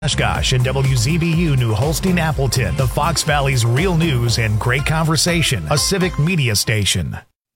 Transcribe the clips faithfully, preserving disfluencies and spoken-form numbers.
Oshkosh and W Z B U New Holstein Appleton, the Fox Valley's real news and great conversation, a civic media station.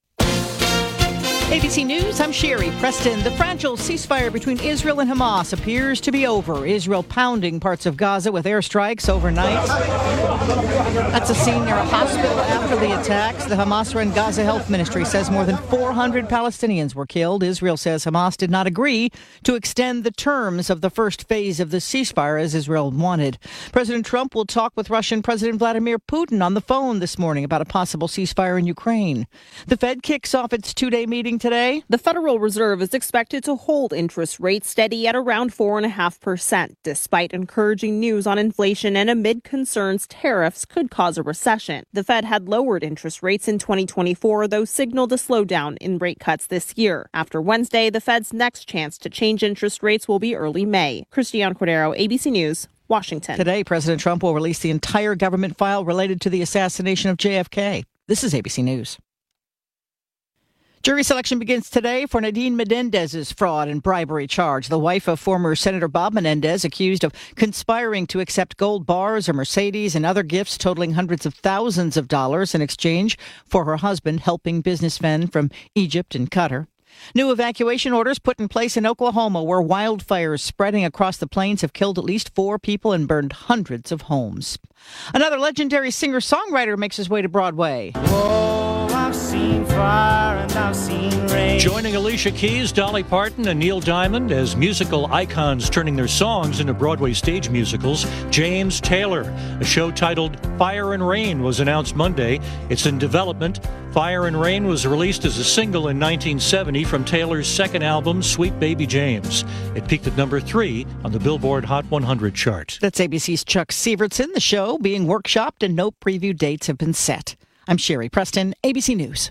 A B C News, I'm Sherry Preston. The fragile ceasefire between Israel and Hamas appears to be over. Israel pounding parts of Gaza with airstrikes overnight. That's a scene near a hospital after the attacks. The Hamas-run Gaza Health Ministry says more than four hundred Palestinians were killed. Israel says Hamas did not agree to extend the terms of the first phase of the ceasefire as Israel wanted. President Trump will talk with Russian President Vladimir Putin on the phone this morning about a possible ceasefire in Ukraine. The Fed kicks off its two-day meeting today. The Federal Reserve is expected to hold interest rates steady at around four point five percent, despite encouraging news on inflation and amid concerns tariffs could cause a recession. The Fed had lowered interest rates in twenty twenty-four, though signaled a slowdown in rate cuts this year. After Wednesday, the Fed's next chance to change interest rates will be early May. Christiane Cordero, A B C News, Washington. Today, President Trump will release the entire government file related to the assassination of J F K. This is A B C News. Jury selection begins today for Nadine Menendez's fraud and bribery charge. The wife of former Senator Bob Menendez, accused of conspiring to accept gold bars, a Mercedes, and other gifts totaling hundreds of thousands of dollars in exchange for her husband helping businessmen from Egypt and Qatar. New evacuation orders put in place in Oklahoma, where wildfires spreading across the plains have killed at least four people and burned hundreds of homes. Another legendary singer-songwriter makes his way to Broadway. Oh, I've seen fire and I've seen rain. Joining Alicia Keys, Dolly Parton, and Neil Diamond as musical icons turning their songs into Broadway stage musicals, James Taylor. A show titled Fire and Rain was announced Monday. It's in development. Fire and Rain was released as a single in nineteen seventy from Taylor's second album, Sweet Baby James. It peaked at number three on the Billboard Hot one hundred chart. That's A B C's Chuck Sievertson. The show being workshopped and no preview dates have been set. I'm Sherry Preston, A B C News.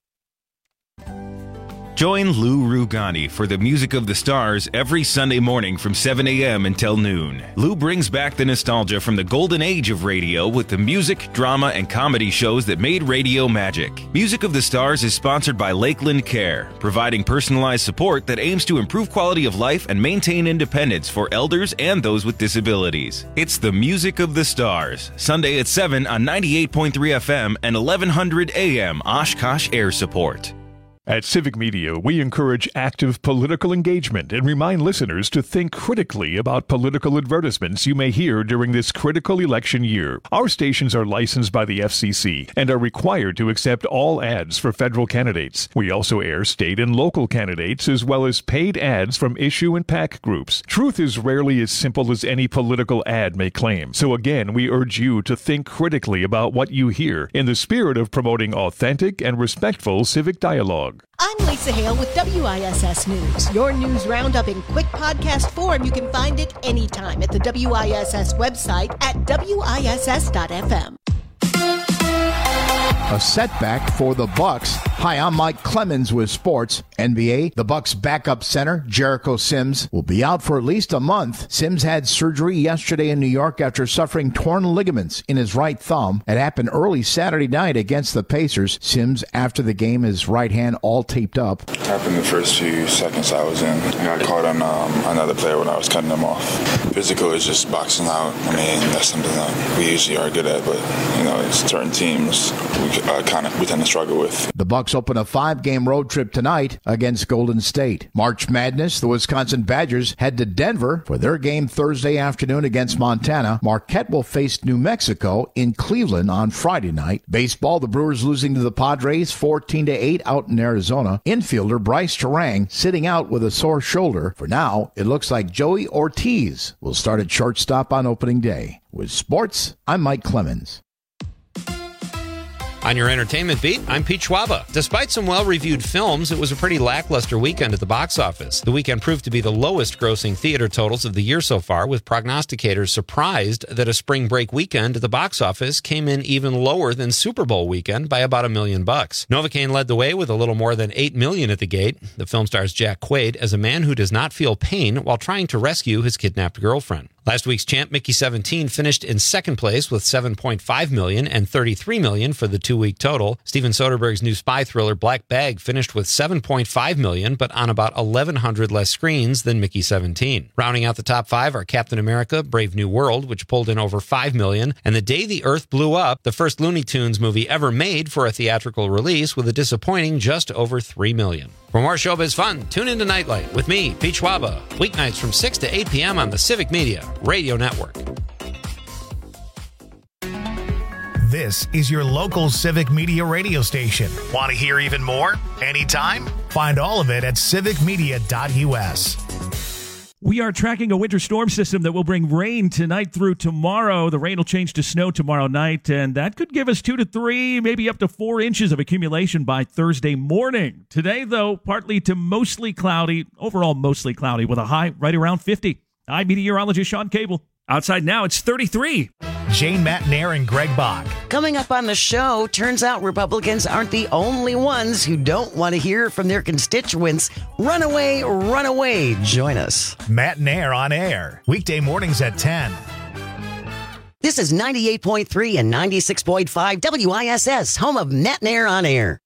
Join Lou Rugani for the Music of the Stars every Sunday morning from seven a.m. until noon. Lou brings back the nostalgia from the golden age of radio with the music, drama, and comedy shows that made radio magic. Music of the Stars is sponsored by Lakeland Care, providing personalized support that aims to improve quality of life and maintain independence for elders and those with disabilities. It's the Music of the Stars, Sunday at seven on ninety-eight point three F M and eleven hundred A M Oshkosh Air Support. At Civic Media, we encourage active political engagement and remind listeners to think critically about political advertisements you may hear during this critical election year. Our stations are licensed by the F C C and are required to accept all ads for federal candidates. We also air state and local candidates as well as paid ads from issue and PAC groups. Truth is rarely as simple as any political ad may claim. So again, we urge you to think critically about what you hear in the spirit of promoting authentic and respectful civic dialogue. I'm Lisa Hale with W I S S News. Your news roundup in quick podcast form. You can find it anytime at the W I S S website at W I S S dot F M. A setback for the Bucks. Hi, I'm Mike Clemens with sports. N B A, the Bucks backup center, Jericho Sims, will be out for at least a month. Sims had surgery yesterday in New York after suffering torn ligaments in his right thumb. It happened early Saturday night against the Pacers. Sims, after the game, his right hand all taped up. It happened the first few seconds I was in. I got caught on um, another player when I was cutting him off. Physical is just boxing out. I mean, that's something that we usually are good at, but, you know, it's certain teams we uh, kind of we tend to struggle with. The Bucks open a five-game road trip tonight against Golden State. March Madness, the Wisconsin Badgers head to Denver for their game Thursday afternoon against Montana. Marquette will face New Mexico in Cleveland on Friday night. Baseball, the Brewers losing to the Padres fourteen to eight out in Arizona. Infielder Bryce Terang sitting out with a sore shoulder. For now, it looks like Joey Ortiz will start at shortstop on opening day. With sports, I'm Mike Clemens. On your entertainment beat, I'm Pete Schwaba. Despite some well-reviewed films, it was a pretty lackluster weekend at the box office. The weekend proved to be the lowest-grossing theater totals of the year so far, with prognosticators surprised that a spring break weekend at the box office came in even lower than Super Bowl weekend by about a million bucks. Novocaine led the way with a little more than eight million at the gate. The film stars Jack Quaid as a man who does not feel pain while trying to rescue his kidnapped girlfriend. Last week's champ, Mickey seventeen, finished in second place with seven point five million dollars and thirty-three million dollars for the two-week total. Steven Soderbergh's new spy thriller, Black Bag, finished with seven point five million dollars, but on about eleven hundred less screens than Mickey seventeen. Rounding out the top five are Captain America, Brave New World, which pulled in over five million dollars, and The Day the Earth Blew Up, the first Looney Tunes movie ever made for a theatrical release, with a disappointing just over three million dollars. For more showbiz fun, tune into Nightlight with me, Pete Schwaba, weeknights from six to eight p.m. on the Civic Media Radio Network. This is your local Civic Media radio station. Want to hear even more? Anytime? Find all of it at civic media dot u s. We are tracking a winter storm system that will bring rain tonight through tomorrow. The rain will change to snow tomorrow night, and that could give us two to three, maybe up to four inches of accumulation by Thursday morning. Today, though, partly to mostly cloudy, overall mostly cloudy, with a high right around fifty. I'm meteorologist Sean Cable. Outside now, it's thirty-three. Jane Matnair and Greg Bach. Coming up on the show, turns out Republicans aren't the only ones who don't want to hear from their constituents. Run away, run away. Join us. Matnair on air, weekday mornings at ten. This is ninety-eight point three and ninety-six point five W I S S, home of Matnair on air.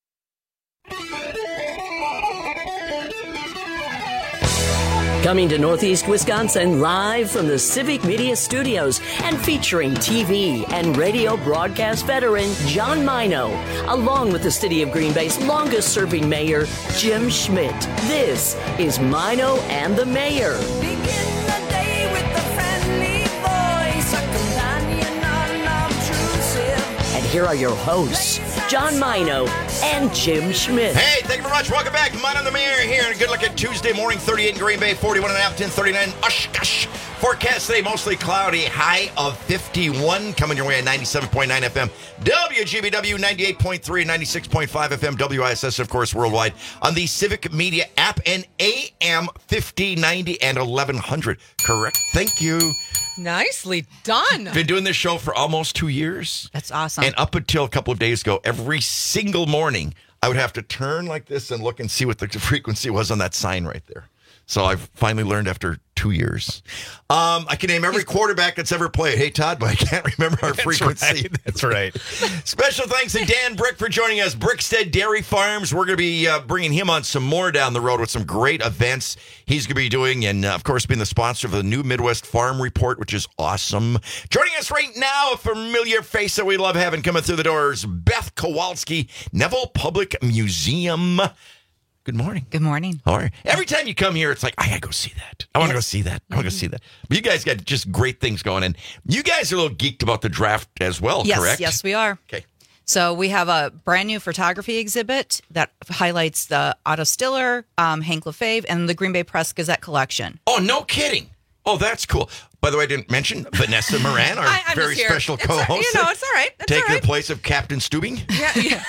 Coming to Northeast Wisconsin live from the Civic Media Studios and featuring T V and radio broadcast veteran John Mino, along with the City of Green Bay's longest-serving mayor, Jim Schmidt. This is Mino and the Mayor. Begin the day with a friendly voice, a companion unobtrusive. And here are your hosts, John Mino and Jim Schmidt. Hey, thank you very much. Welcome back. Mine on the Mayor here. And a good look at Tuesday morning, thirty-eight in Green Bay, forty-one in Appleton, thirty-nine in Oshkosh. Forecast today, mostly cloudy, high of fifty-one. Coming your way at ninety-seven point nine F M, W G B W, ninety-eight point three and ninety-six point five F M, W I S S, of course, worldwide on the Civic Media app and A M fifty, ninety, and eleven hundred. Correct. Thank you. Nicely done. Been doing this show for almost two years. That's awesome. And up until a couple of days ago, every single morning, I would have to turn like this and look and see what the frequency was on that sign right there. So I've finally learned after two years. Um, I can name every quarterback that's ever played. Hey, Todd, but I can't remember our that's frequency. Right. That's right. Special thanks to Dan Brick for joining us. Brickstead Dairy Farms. We're going to be uh, bringing him on some more down the road with some great events he's going to be doing. And, uh, of course, being the sponsor of the new Midwest Farm Report, which is awesome. Joining us right now, a familiar face that we love having coming through the doors, Beth Kowalski, Neville Public Museum. Good morning. Good morning. How are you? Every time you come here, it's like, I got to go see that. I want to yes. go see that. I want to go see that. But you guys got just great things going. And you guys are a little geeked about the draft as well, yes, correct? Yes, we are. Okay. So we have a brand new photography exhibit that highlights the Otto Stiller, um, Hank Lefebvre, and the Green Bay Press Gazette collection. Oh, no kidding. Oh, that's cool. By the way, I didn't mention Vanessa Moran, our I, very special it's co-host. All, you know, it's all right. It's taking all right. the place of Captain Stubing. Yeah,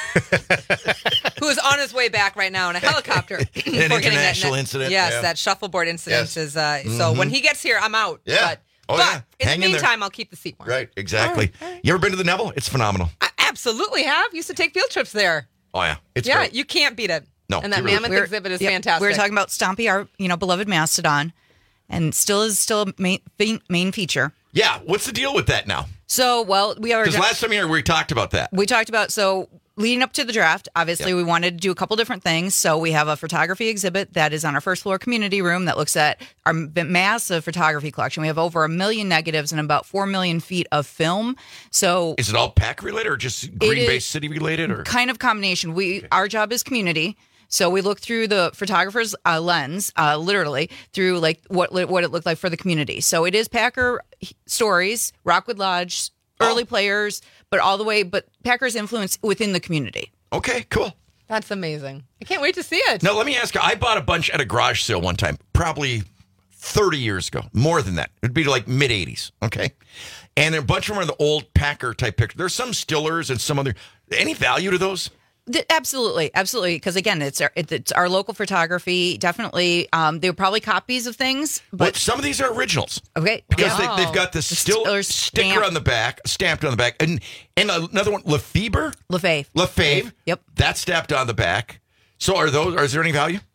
yeah. Who is on his way back right now in a helicopter. An international that, incident. Yes, yeah. that shuffleboard incident yes. is, uh, mm-hmm. so when he gets here, I'm out. Yeah. But, oh, but yeah. in Hang the meantime, in I'll keep the seat warm. Right, exactly. All right. All right. You ever been to the Neville? It's phenomenal. I absolutely have. Used to take field trips there. Oh, yeah. It's yeah, great. you can't beat it. No. And that really mammoth exhibit is yeah, fantastic. We were talking about Stompy, our you know beloved mastodon, and still is still a main, main feature. Yeah, what's the deal with that now? So, well, we are... Because last time here, we talked about that. We talked about, so leading up to the draft, obviously, yep. we wanted to do a couple different things. So we have a photography exhibit that is on our first floor community room that looks at our massive photography collection. We have over a million negatives and about four million feet of film. So... Is it all P A C related or just Green Bay City related? Or kind of combination. We okay. Our job is community. So we look through the photographer's uh, lens, uh, literally through like what what it looked like for the community. So it is Packer stories, Rockwood Lodge, early oh. players, but all the way, but Packer's influence within the community. Okay, cool. That's amazing. I can't wait to see it. Now, let me ask you, I bought a bunch at a garage sale one time, probably thirty years ago, more than that. It'd be like mid eighties, okay? And a bunch of them are the old Packer type pictures. There's some Stillers and some other, any value to those? Absolutely, absolutely. Because again, it's our, it's our local photography. Definitely, um, they were probably copies of things, but well, some of these are originals. Okay, because yeah. they, they've got the, the still sticker stamp. on the back, stamped on the back, and and another one, Lefebvre, Lefebvre, Lefebvre. Yep, that's stamped on the back. So, are those? Are, is there any value?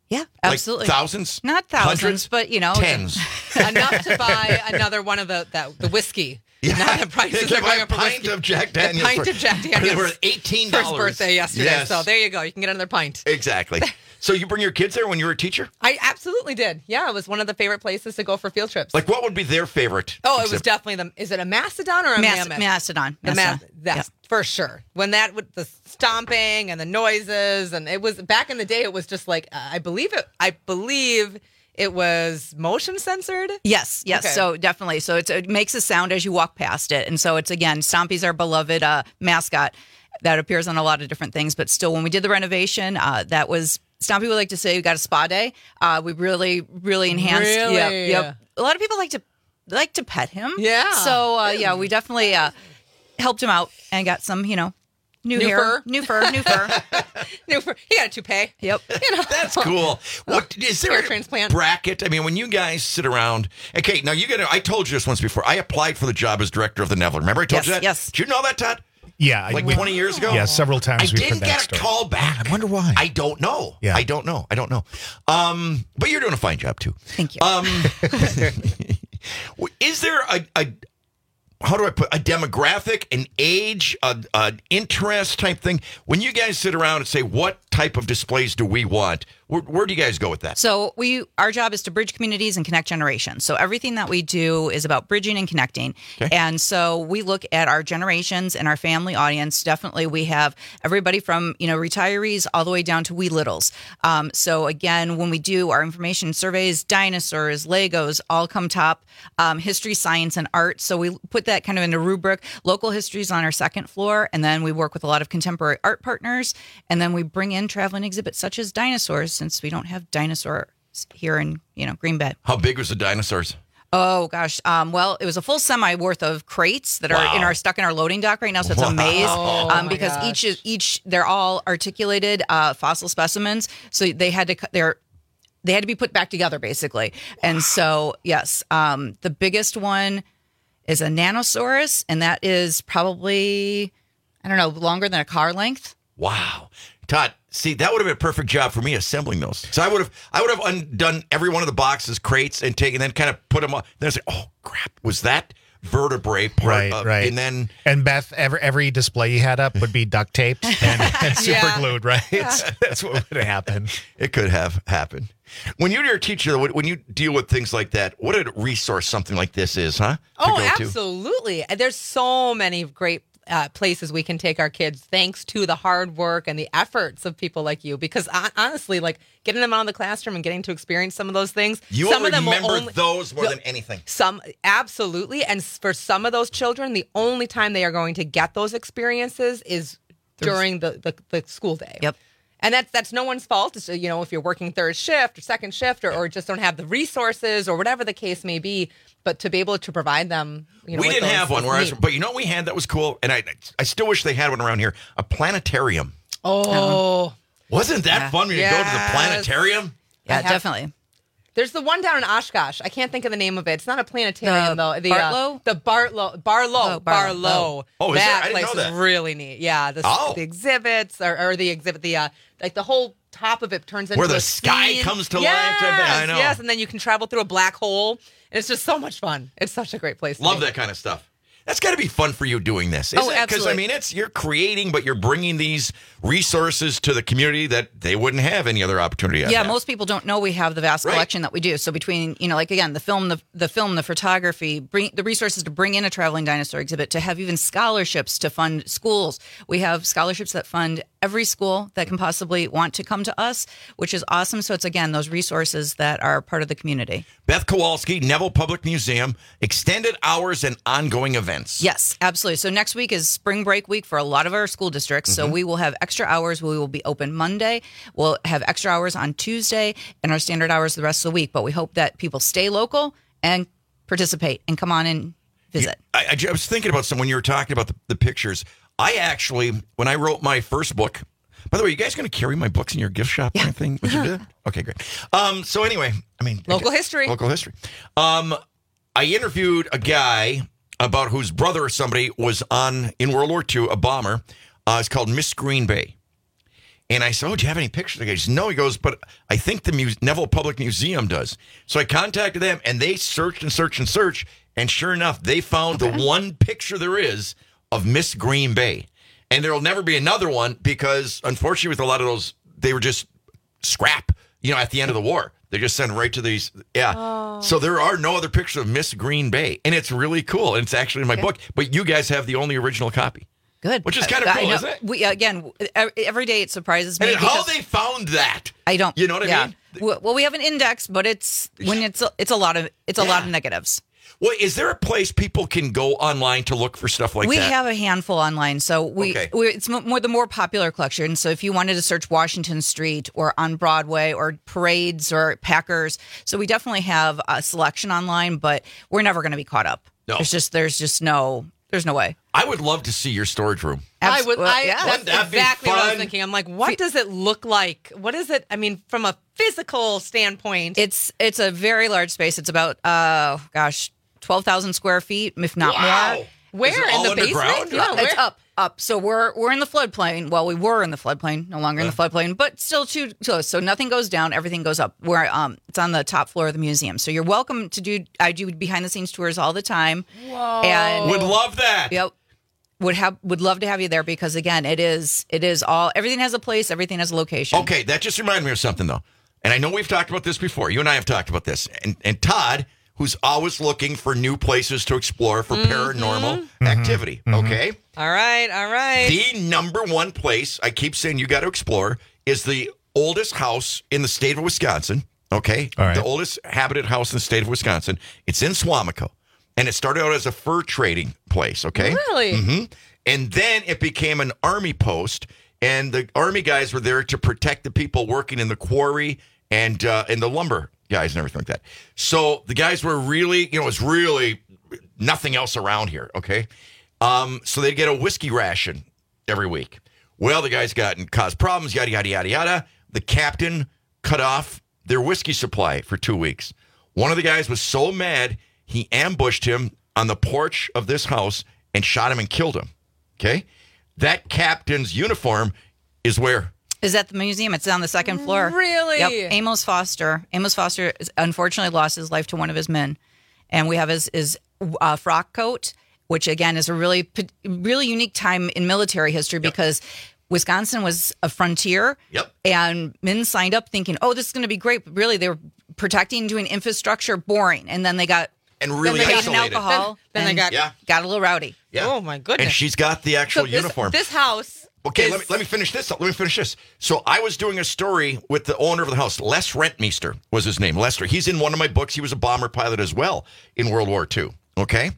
Yeah, absolutely. Like thousands? Not thousands, Hundreds? but, you know. Tens. Enough to buy another one of the that, the whiskey. Yeah. Now the prices They are buy going a up for pint whiskey. of Jack A Daniels. pint for- of Jack They Daniels. were eighteen dollars. First birthday yesterday. Yes. So there you go. You can get another pint. Exactly. So you bring your kids there when you were a teacher? I absolutely did. Yeah, it was one of the favorite places to go for field trips. Like, what would be their favorite? Oh, it was exhibit? definitely the. Is it a mastodon or a Mas- mammoth? Mastodon. The Mastodon. ma- that's for sure. When that with the stomping and the noises, and it was back in the day. It was just like uh, I believe it. I believe it was motion censored. Yes, yes. Okay. So definitely. So it's, it makes a sound as you walk past it. And so it's, again, Stompy's our beloved uh, mascot that appears on a lot of different things. But still, when we did the renovation, uh, that was, Stompy would like to say we got a spa day. Uh, we really, really enhanced. Really? Yep, yep. A lot of people like to like to pet him. Yeah. So, uh, yeah, we definitely uh, helped him out and got some, you know, new, New hair. fur? New fur, new fur. New for he got a toupee. Yep. You know That's cool. What is there Hair a transplant. bracket? I mean, when you guys sit around, okay, now you got to, I told you this once before. I applied for the job as director of the Neville. Remember I told Yes, you that? yes. Did you know that, Todd? Yeah. Like we- twenty years ago? Yeah, several times I we've didn't heard that get a story. call back. I wonder why. I don't know. Yeah. I don't know. I don't know. Um, but you're doing a fine job too. Thank you. Um, is there a, a how do I put a demographic, an age, a, a interest type thing? When you guys sit around and say, what type of displays do we want? Where, where do you guys go with that? So we, our job is to bridge communities and connect generations. So everything that we do is about bridging and connecting. Okay. And so we look at our generations and our family audience. Definitely, we have everybody from, you know, retirees all the way down to wee littles. Um, so again, when we do our information surveys, dinosaurs, Legos, all come top. Um, history, science, and art. So we put that kind of in a rubric. Local history is on our second floor, and then we work with a lot of contemporary art partners, and then we bring in traveling exhibits such as dinosaurs, since we don't have dinosaurs here in, you know, Green Bay. How big was the dinosaurs? Oh gosh, um, well, it was a full semi worth of crates that are Wow. in our stuck in our loading dock right now. So it's Wow. a maze Oh, um, my because gosh. each is each they're all articulated uh, fossil specimens. So they had to cut- they're they had to be put back together basically. And so yes, um, the biggest one is a Nanosaurus, and that is probably I don't know longer than a car length. Wow. Todd, see, that would have been a perfect job for me assembling those. So I would have I would have undone every one of the boxes, crates, and taken then kind of put them on. Then I say, oh crap, was that vertebrae part Right, of, right. and then And Beth, every, every display you had up would be duct taped and, and super Yeah. glued, right? That's what would have happened. it could have happened. When you're a teacher, when when you deal with things like that, what a resource something like this is, huh? To Oh, go to. absolutely. There's so many great uh, places we can take our kids thanks to the hard work and the efforts of people like you. Because hon- honestly, like getting them out of the classroom and getting to experience some of those things. You some will of them will remember only, those more the- than anything. Some absolutely, and s- for some of those children, the only time they are going to get those experiences is during the, the, the school day. Yep. And that's that's no one's fault. It's, you know, if you're working third shift or second shift or, or just don't have the resources or whatever the case may be. But to be able to provide them, you know, we with didn't those have one, is where I was, neat. but you know what we had that was cool, and I I still wish they had one around here. A planetarium. Oh, Wasn't that Yeah. fun when you go to the Yes. planetarium? Yeah, have- definitely. there's the one down in Oshkosh. I can't think of the name of it. It's not a planetarium The though. The Bartlow? Uh, the Bartlow, Barlow, Oh, Barlow. Barlow. Oh, is there? I that didn't place know that. is really neat. Yeah, the, Oh. the exhibits or, or the exhibit, the uh, like the whole top of it turns into Where the a sky scene. comes to life yes, type thing. I know. Yes, and then you can travel through a black hole, and it's just so much fun. It's such a great place. to Love be. that kind of stuff. That's got to be fun for you doing this. Oh, Because I absolutely. mean, it's you're creating, but you're bringing these resources to the community that they wouldn't have any other opportunity. at Yeah, that. most people don't know we have the vast Right. collection that we do. So between, you know, like again, the film, the the film, the photography, bring the resources to bring in a traveling dinosaur exhibit, to have even scholarships to fund schools. We have scholarships that fund every school that can possibly want to come to us, which is awesome. So it's again those resources that are part of the community. Beth Kowalski, Neville Public Museum, extended hours and ongoing events. Yes, absolutely. So next week is spring break week for a lot of our school districts. So Mhm. we will have extra hours. We will be open Monday. We'll have extra hours on Tuesday and our standard hours the rest of the week. But we hope that people stay local and participate and come on and visit. I, I, I was thinking about some when you were talking about the, the pictures. I actually, when I wrote my first book, by the way, you guys going to carry my books in your gift shop or anything? Would you do that? Okay, great. Um, so anyway, I mean, Local history. Local history. Um, I interviewed a guy about whose brother or somebody was on in World War Two, a bomber. Uh, it's called Miss Green Bay. And I said, oh, do you have any pictures? The guy says, no. He goes, but I think the Mu- Neville Public Museum does. So I contacted them, and they searched and searched and searched, and sure enough, they found okay. the one picture there is of Miss Green Bay. And there will never be another one because, unfortunately, with a lot of those, they were just scrap, you know, at the end of the war. They just send right to these. Yeah. Oh. So there are no other pictures of Miss Green Bay. And it's really cool. And it's actually in my okay. book. But you guys have the only original copy. Good. Which is kind of cool, isn't it? We, again, every day it surprises me. And how they found that. I don't. You know what yeah. I mean? Well, we have an index, but it's when it's a, it's a lot of it's a yeah. lot of negatives. Well, is there a place people can go online to look for stuff like we that? We have a handful online. So we, okay. we it's more the more popular collection. So if you wanted to search Washington Street or on Broadway or parades or Packers, so we definitely have a selection online, but we're never going to be caught up. No. There's just there's just no there's no way. I would love to see your storage room. I would. I, yeah. That's exactly what I was thinking. I'm like, what does it look like? What is it? I mean, from a physical standpoint, it's it's a very large space. It's about uh gosh. twelve thousand square feet, if not wow. more. Where? In the basement? Yeah, it's up, up. So we're we're in the floodplain. Well, we were in the floodplain, no longer in the floodplain, but still too close. So nothing goes down, everything goes up. We're um, it's on the top floor of the museum. So you're welcome to do. I do behind the scenes tours all the time. Whoa! And would love that. Yep. Would have would love to have you there because again, it is it is all everything has a place, everything has a location. Okay, that just reminded me of something though, and I know we've talked about this before. You and I have talked about this, and and Todd, who's always looking for new places to explore for mm-hmm. paranormal mm-hmm. activity. Mm-hmm. Okay? All right, all right. The number one place I keep saying you got to explore is the oldest house in the state of Wisconsin. Okay? All right. The oldest habited house in the state of Wisconsin. It's in Swamico. And it started out as a fur trading place. Okay? Really? Mm-hmm. And then it became an army post. And the army guys were there to protect the people working in the quarry and uh, in the lumber guys and everything like that. So the guys were really, you know, it was really nothing else around here, okay? Um, so they'd get a whiskey ration every week. Well, the guys got and caused problems, yada, yada, yada, yada. The captain cut off their whiskey supply for two weeks. One of the guys was so mad, he ambushed him on the porch of this house and shot him and killed him, okay? That captain's uniform is where? Is at the museum. It's on the second floor. Really? Yep. Amos Foster. Amos Foster unfortunately lost his life to one of his men. And we have his, his uh, frock coat, which, again, is a really, really unique time in military history yep. because Wisconsin was a frontier. Yep. And men signed up thinking, oh, this is going to be great. But really, they were protecting, doing infrastructure, boring. And then they got... And really then isolated. alcohol. Then, then they got... Yeah. Got a little rowdy. Yeah. Oh, my goodness. And she's got the actual so this, uniform. This house... Okay, is... let me let me finish this. Let me finish this. So I was doing a story with the owner of the house. Les Rentmeester was his name. Lester. He's in one of my books. He was a bomber pilot as well in World War Two. Okay?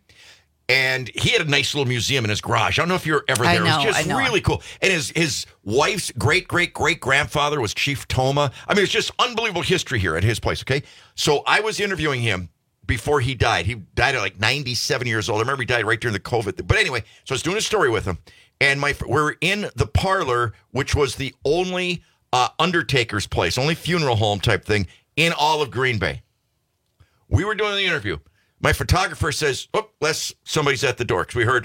And he had a nice little museum in his garage. I don't know if you're ever there. I know, it was just I know. really cool. And his, his wife's great-great-great-grandfather was Chief Toma. I mean, it's just unbelievable history here at his place, okay? So I was interviewing him before he died. He died at like ninety-seven years old. I remember he died right during the COVID. But anyway, so I was doing a story with him. And my we're in the parlor, which was the only uh, undertaker's place, only funeral home type thing in all of Green Bay. We were doing the interview. My photographer says, oh, Les, somebody's at the door. Because we heard,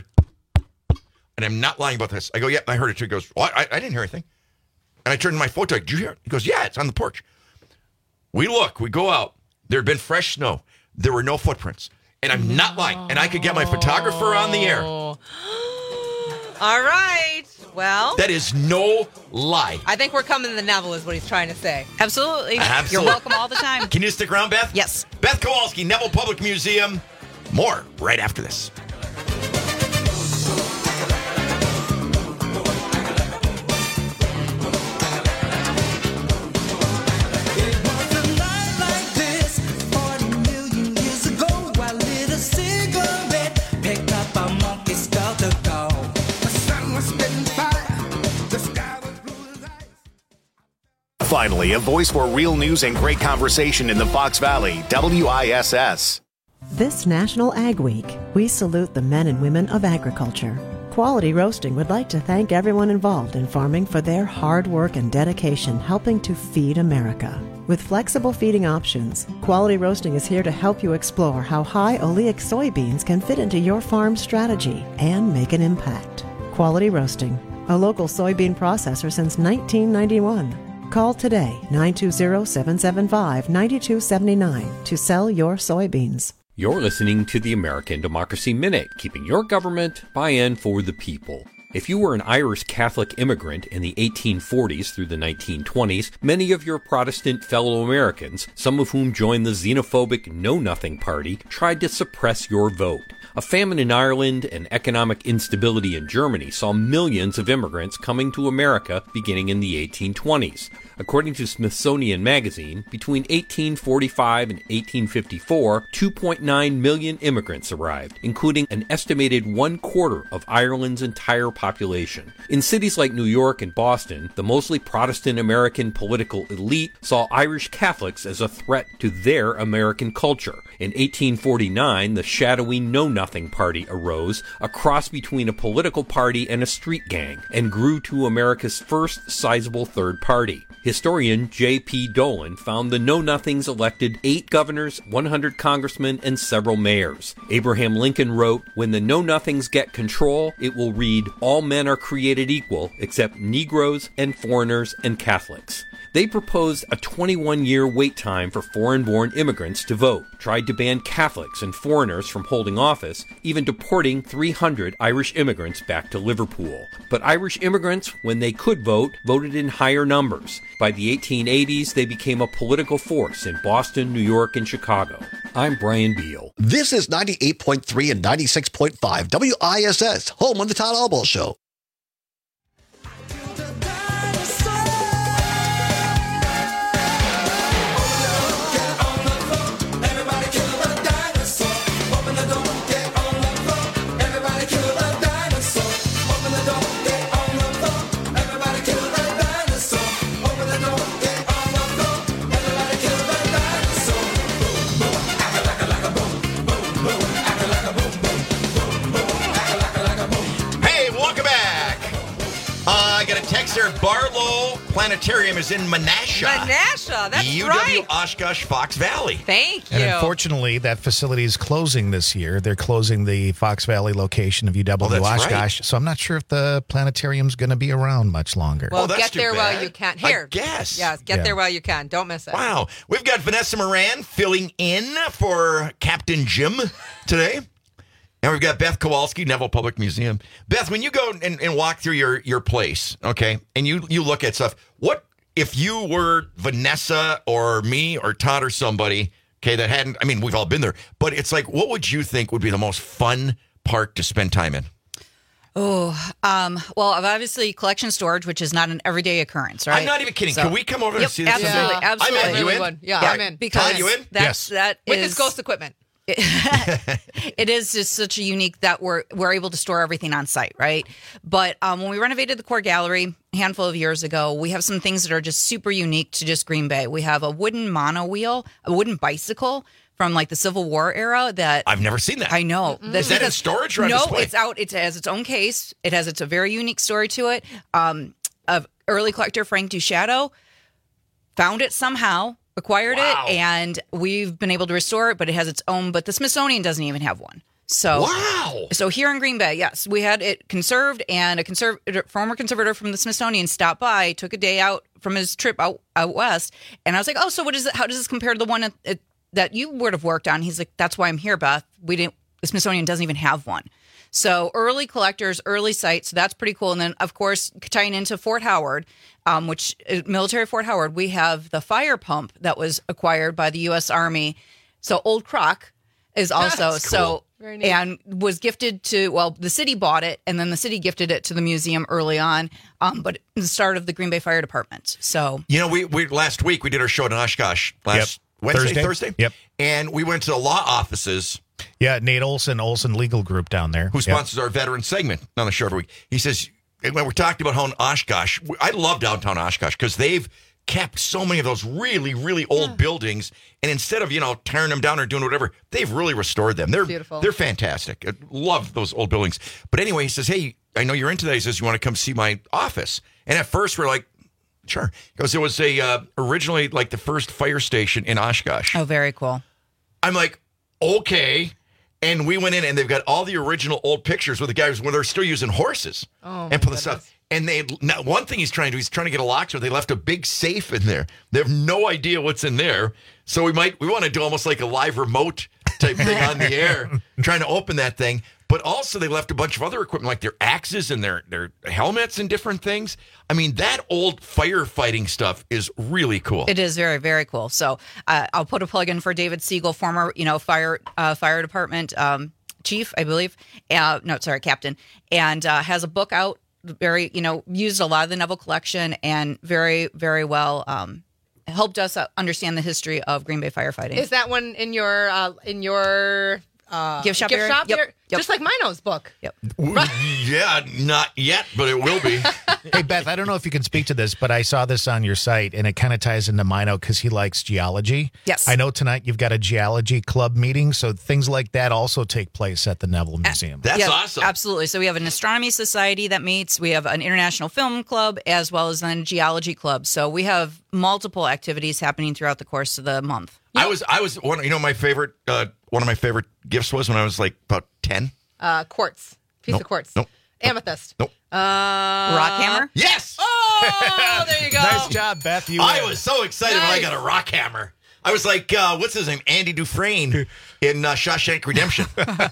and I'm not lying about this. I go, yeah, I heard it too. He goes, well, I, I didn't hear anything. And I turned to my photo. Did you hear it? He goes, yeah, it's on the porch. We look, we go out. There had been fresh snow. There were no footprints. And I'm not lying. And I could get my photographer on the air. All right. Well, that is no lie. I think we're coming to the Neville is what he's trying to say. Absolutely. Absolutely. You're welcome all the time. Can you stick around, Beth? Yes. Beth Kowalski, Neville Public Museum. More right after this. Finally, a voice for real news and great conversation in the Fox Valley, W I S S. This National Ag Week, we salute the men and women of agriculture. Quality Roasting would like to thank everyone involved in farming for their hard work and dedication helping to feed America. With flexible feeding options, Quality Roasting is here to help you explore how high oleic soybeans can fit into your farm's strategy and make an impact. Quality Roasting, a local soybean processor since nineteen ninety-one. Call today nine two zero, seven seven five, nine two seven nine to sell your soybeans. You're listening to the American Democracy Minute, keeping your government by and for the people. If you were an Irish Catholic immigrant in the eighteen forties through the nineteen twenties, many of your Protestant fellow Americans, some of whom joined the xenophobic Know Nothing Party, tried to suppress your vote. A famine in Ireland and economic instability in Germany saw millions of immigrants coming to America beginning in the eighteen twenties. According to Smithsonian Magazine, between eighteen forty-five and eighteen fifty-four, two point nine million immigrants arrived, including an estimated one quarter of Ireland's entire population. In cities like New York and Boston, the mostly Protestant American political elite saw Irish Catholics as a threat to their American culture. In eighteen forty-nine, the shadowy Know Nothing Party arose, a cross between a political party and a street gang, and grew to America's first sizable third party. Historian J P Dolan found the Know Nothings elected eight governors, one hundred congressmen, and several mayors. Abraham Lincoln wrote, "When the Know Nothings get control, it will read, 'All men are created equal, except Negroes and foreigners and Catholics.'" They proposed a twenty-one year wait time for foreign-born immigrants to vote, tried to ban Catholics and foreigners from holding office, even deporting three hundred Irish immigrants back to Liverpool. But Irish immigrants, when they could vote, voted in higher numbers. By the eighteen eighties, they became a political force in Boston, New York, and Chicago. I'm Brian Beal. This is ninety-eight point three and ninety-six point five W I S S, home of the Todd Albaugh Show. Barlow Planetarium is in Menasha. Menasha, that's U W right. Oshkosh Fox Valley. Thank you. And unfortunately, that facility is closing this year. They're closing the Fox Valley location of U W Oh, that's Oshkosh. right. So I'm not sure if the planetarium's going to be around much longer. Well, Oh, that's get too there bad. while you can. Here. I guess. Yes, get Yeah. there while you can. Don't miss it. Wow. We've got Vanessa Moran filling in for Captain Jim today. And we've got Beth Kowalski, Neville Public Museum. Beth, when you go and, and walk through your, your place, okay, and you, you look at stuff, what if you were Vanessa or me or Todd or somebody, okay, that hadn't, I mean, we've all been there, but it's like, what would you think would be the most fun park to spend time in? Oh, um, well, obviously collection storage, which is not an everyday occurance, right? I'm not even kidding. So- Can we come over Yep, and see this? absolutely, someday? absolutely. I'm in. You in? Would. Yeah, Yeah. I'm in. Because Todd, you in? that's, that With is- its ghost equipment. it is just such a unique that we're we're able to store everything on site, right? But um, when we renovated the core gallery a handful of years ago, we have some things that are just super unique to just Green Bay. We have a wooden mono wheel, a wooden bicycle from like the Civil War era that I've never seen that. I know. Mm-mm. Is that in because- storage or on no? display? It's out. It has its own case. It has its a very unique story to it. Um, of early collector Frank Duchateau found it somehow. Acquired Wow. it, and we've been able to restore it, but it has its own. But the Smithsonian doesn't even have one. So, wow. So here in Green Bay, yes, we had it conserved, and a conservator, former conservator from the Smithsonian stopped by, took a day out from his trip out, out west, and I was like, "Oh, so what is it? How does this compare to the one at, at, that you would have worked on?" He's like, "That's why I'm here, Beth. We didn't. The Smithsonian doesn't even have one." So early collectors, early sites, so that's pretty cool. And then, of course, tying into Fort Howard, um, which uh, military Fort Howard, we have the fire pump that was acquired by the U S Army. So Old Croc is also That's so cool. Very neat. and was gifted to. Well, the city bought it, and then the city gifted it to the museum early on. Um, but the start of the Green Bay Fire Department. So You know, we, we last week we did our show in Oshkosh last Yep. Wednesday, Thursday. Thursday. Yep. And we went to the law offices. Yeah, Nate Olson, Olson Legal Group down there. Who sponsors our veteran segment on the show every week. He says, when we're talking about how in Oshkosh, I love downtown Oshkosh because they've kept so many of those really, really old yeah. buildings. And instead of, you know, tearing them down or doing whatever, they've really restored them. They're Beautiful. They're fantastic. I love those old buildings. But anyway, he says, hey, I know you're into that. He says, you want to come see my office? And at first we're like, sure. Because it was a uh, originally like the first fire station in Oshkosh. Oh, very cool. I'm like, okay. And we went in, and they've got all the original old pictures with the guys when they're still using horses Oh, and put the stuff. And they now, one thing he's trying to do, he's trying to get a lock, so they left a big safe in there. They have no idea what's in there. So we might we want to do almost like a live remote type thing on the air, trying to open that thing. But also they left a bunch of other equipment like their axes and their, their helmets and different things. I mean, that old firefighting stuff is really cool. It is very, very cool. So uh, I'll put a plug in for David Siegel, former, you know, fire uh, fire department um, chief, I believe. Uh, no, sorry, captain, and uh, has a book out. Very, you know, used a lot of the Neville collection and very, very well um, helped us uh, understand the history of Green Bay firefighting. Is that one in your uh, in your uh, Gift shop Gift area? shop Yep. there? Yep. Just like Mino's book. Yep. Yeah, not yet, but it will be. Hey, Beth, I don't know if you can speak to this, but I saw this on your site, and it kind of ties into Mino because he likes geology. Yes. I know tonight you've got a geology club meeting, so things like that also take place at the Neville Museum. That's Yeah, awesome. Absolutely. So we have an astronomy society that meets. We have an international film club as well as then a geology club. So we have multiple activities happening throughout the course of the month. I was, I was one. You know, my favorite, uh, one of my favorite gifts was when I was like about ten. Uh, quartz. Piece Nope. of quartz. Nope. Amethyst. Nope. Uh, Rock hammer? Yes. Oh, there you go. Nice job, Beth. You I win. was so excited when I Nice. got a rock hammer. I was like, uh, what's his name? Andy Dufresne in uh, Shawshank Redemption.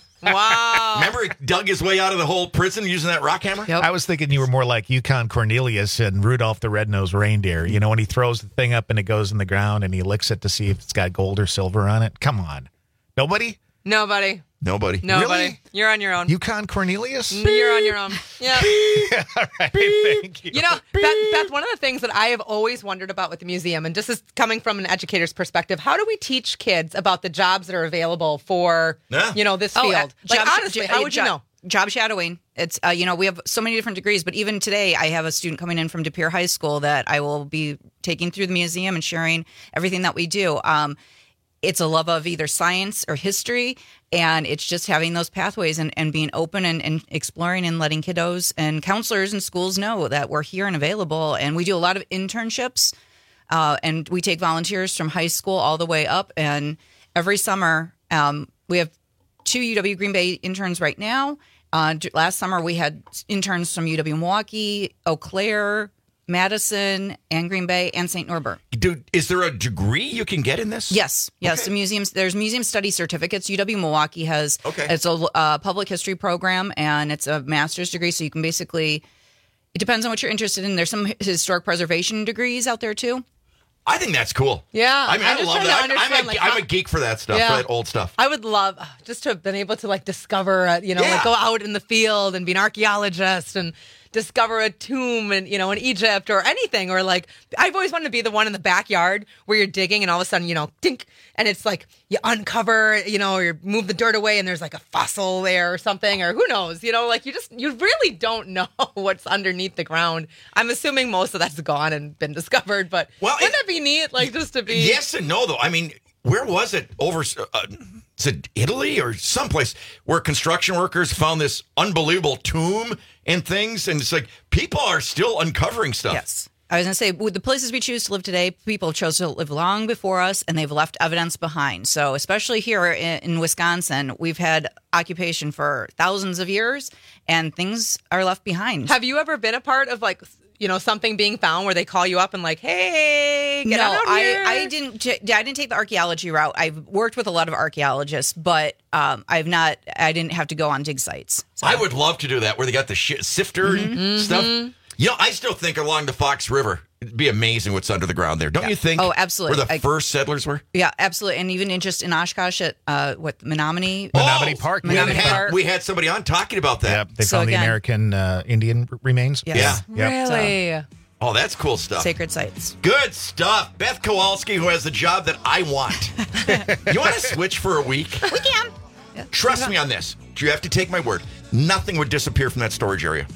Wow. Remember, he dug his way out of the whole prison using that rock hammer? Yep. I was thinking you were more like Yukon Cornelius and Rudolph the Red-Nosed Reindeer. You know, when he throws the thing up and it goes in the ground and he licks it to see if it's got gold or silver on it. Come on. Nobody? Nobody. Nobody. Nobody. Really? You're on your own. Yukon Cornelius? You're on your own. Yeah. All right, thank you. You know, Beth, Beth, one of the things that I have always wondered about with the museum, and this is coming from an educator's perspective, how do we teach kids about the jobs that are available for, Yeah. you know, this Oh, field? uh, like, job- honestly, jo- how would you job- know? Job shadowing. It's, uh, you know, we have so many different degrees, but even today I have a student coming in from De Pere High School that I will be taking through the museum and sharing everything that we do. Um, it's a love of either science or history, and it's just having those pathways and, and being open and, and exploring and letting kiddos and counselors and schools know that we're here and available. And we do a lot of internships, uh, and we take volunteers from high school all the way up. And every summer, um, we have two U W Green Bay interns right now. Uh, d- last summer, we had interns from U W Milwaukee, Eau Claire, Madison, and Green Bay, and Saint Norbert. Dude, is there a degree you can get in this? Yes, yes. Okay. The museums, there's museum study certificates. U W Milwaukee has Okay. it's a uh, public history program, and it's a master's degree. So you can basically, it depends on what you're interested in. There's some historic preservation degrees out there too. I think that's cool. Yeah. I mean, I'm I just love trying to that. I'm, I'm, understand, a, like, I'm how- a geek for that stuff, Yeah. for that old stuff. I would love uh, just to have been able to like discover, uh, you know, Yeah. like go out in the field and be an archaeologist and discover a tomb in, you know, in Egypt or anything. Or like, I've always wanted to be the one in the backyard where you're digging and all of a sudden, you know, dink, and it's like you uncover, you know, or you move the dirt away and there's like a fossil there or something, or who knows, you know, like you just, you really don't know what's underneath the ground. I'm assuming most of that's gone and been discovered, but Well, wouldn't that be neat? Like just to be. Yes and no, though. I mean, where was it? Over, uh, is it Italy or someplace where construction workers found this unbelievable tomb and things? And it's like people are still uncovering stuff. Yes. I was going to say, with the places we choose to live today, people chose to live long before us, and they've left evidence behind. So, especially here in, in Wisconsin, we've had occupation for thousands of years, and things are left behind. Have you ever been a part of like, you know, something being found where they call you up and like, hey, get no, out I, here? I didn't. t- I didn't take the archaeology route. I've worked with a lot of archaeologists, but um, I've not. I didn't have to go on dig sites. So. I would love to do that where they got the shit sifter and stuff. You know, I still think along the Fox River, it'd be amazing what's under the ground there. Don't you think? Oh, absolutely. Where the I- first settlers were? Yeah, absolutely, and even in just in Oshkosh at uh, what Menominee. Menominee Park. We Menominee had, Park. we had somebody on talking about that. Yep, they So found again- the American uh, Indian r- remains. Yes. Yeah. Yep. Really? Oh, that's cool stuff. Sacred sites. Good stuff. Beth Kowalski, who has the job that I want. You want to switch for a week? We can. Trust me on this. You have to take my word. Nothing would disappear from that storage area.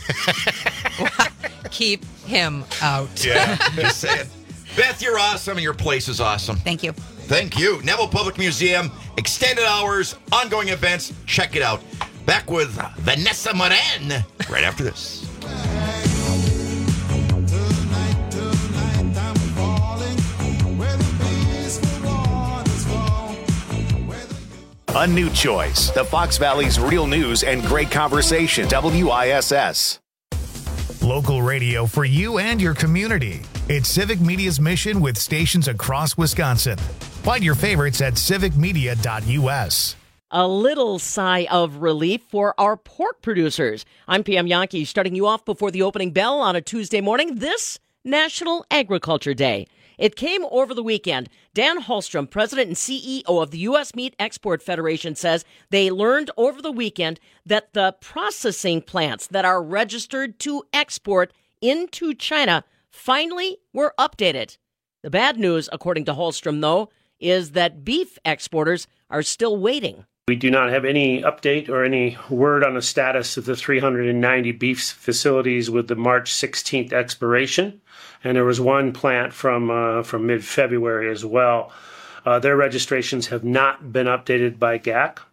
Keep him out. Yeah, just saying. Beth, you're awesome, and your place is awesome. Thank you. Thank you. Neville Public Museum, extended hours, ongoing events. Check it out. Back with Vanessa Moran right after this. A new choice. The Fox Valley's real news and great conversation. W I S S. Local radio for you and your community. It's Civic Media's mission with stations across Wisconsin. Find your favorites at civic media dot U S. A little sigh of relief for our pork producers. I'm Pam Yankee, starting you off before the opening bell on a Tuesday morning. This National Agriculture Day. It came over the weekend. Dan Hallstrom, president and C E O of the U S Meat Export Federation, says they learned over the weekend that the processing plants that are registered to export into China finally were updated. The bad news, according to Hallstrom, though, is that beef exporters are still waiting. We do not have any update or any word on the status of the three hundred ninety beef facilities with the March sixteenth expiration. And there was one plant from uh, from mid-February as well. Uh, their registrations have not been updated by G A C.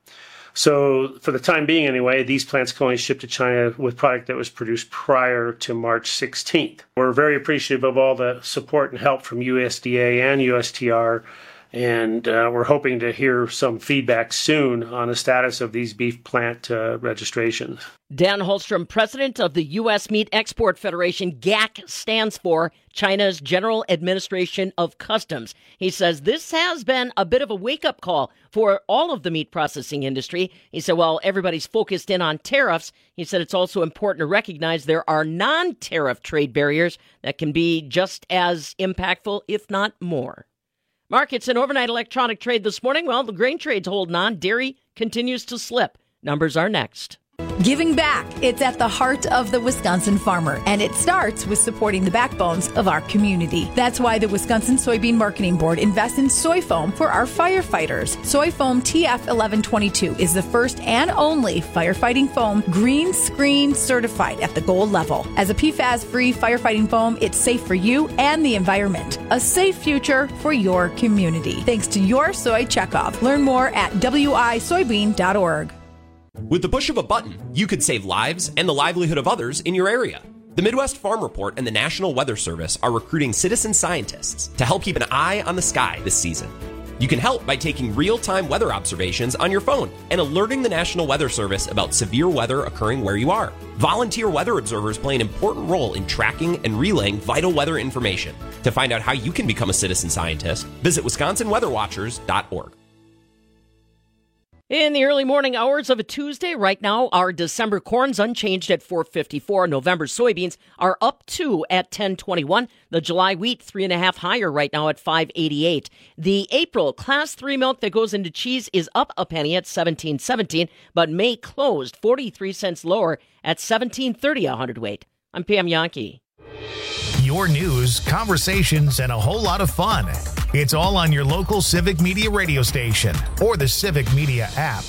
So for the time being anyway, these plants can only ship to China with product that was produced prior to March sixteenth. We're very appreciative of all the support and help from U S D A and U S T R. And uh, we're hoping to hear some feedback soon on the status of these beef plant uh, registrations. Dan Hallstrom, president of the U S Meat Export Federation. G A C stands for China's General Administration of Customs. He says this has been a bit of a wake-up call for all of the meat processing industry. He said, well, everybody's focused in on tariffs. He said it's also important to recognize there are non-tariff trade barriers that can be just as impactful, if not more. Markets and overnight electronic trade this morning. Well, the grain trade's holding on. Dairy continues to slip. Numbers are next. Giving back. It's at the heart of the Wisconsin farmer, and it starts with supporting the backbones of our community. That's why the Wisconsin Soybean Marketing Board invests in soy foam for our firefighters. Soy foam T F eleven twenty-two is the first and only firefighting foam green screen certified at the gold level. As a P FAS-free firefighting foam, it's safe for you and the environment. A safe future for your community. Thanks to your soy checkoff. Learn more at w i soybean dot org. With the push of a button, you could save lives and the livelihood of others in your area. The Midwest Farm Report and the National Weather Service are recruiting citizen scientists to help keep an eye on the sky this season. You can help by taking real-time weather observations on your phone and alerting the National Weather Service about severe weather occurring where you are. Volunteer weather observers play an important role in tracking and relaying vital weather information. To find out how you can become a citizen scientist, visit wisconsin weather watchers dot org. In the early morning hours of a Tuesday, right now, our December corn's unchanged at four fifty-four. November soybeans are up two at ten twenty-one. The July wheat, three and a half higher right now at five eighty-eight. The April class three milk that goes into cheese is up a penny at seventeen seventeen, but May closed forty-three cents lower at seventeen thirty a hundredweight. I'm Pam Yankee. Your news, conversations, and a whole lot of fun. It's all on your local Civic Media radio station or the Civic Media app.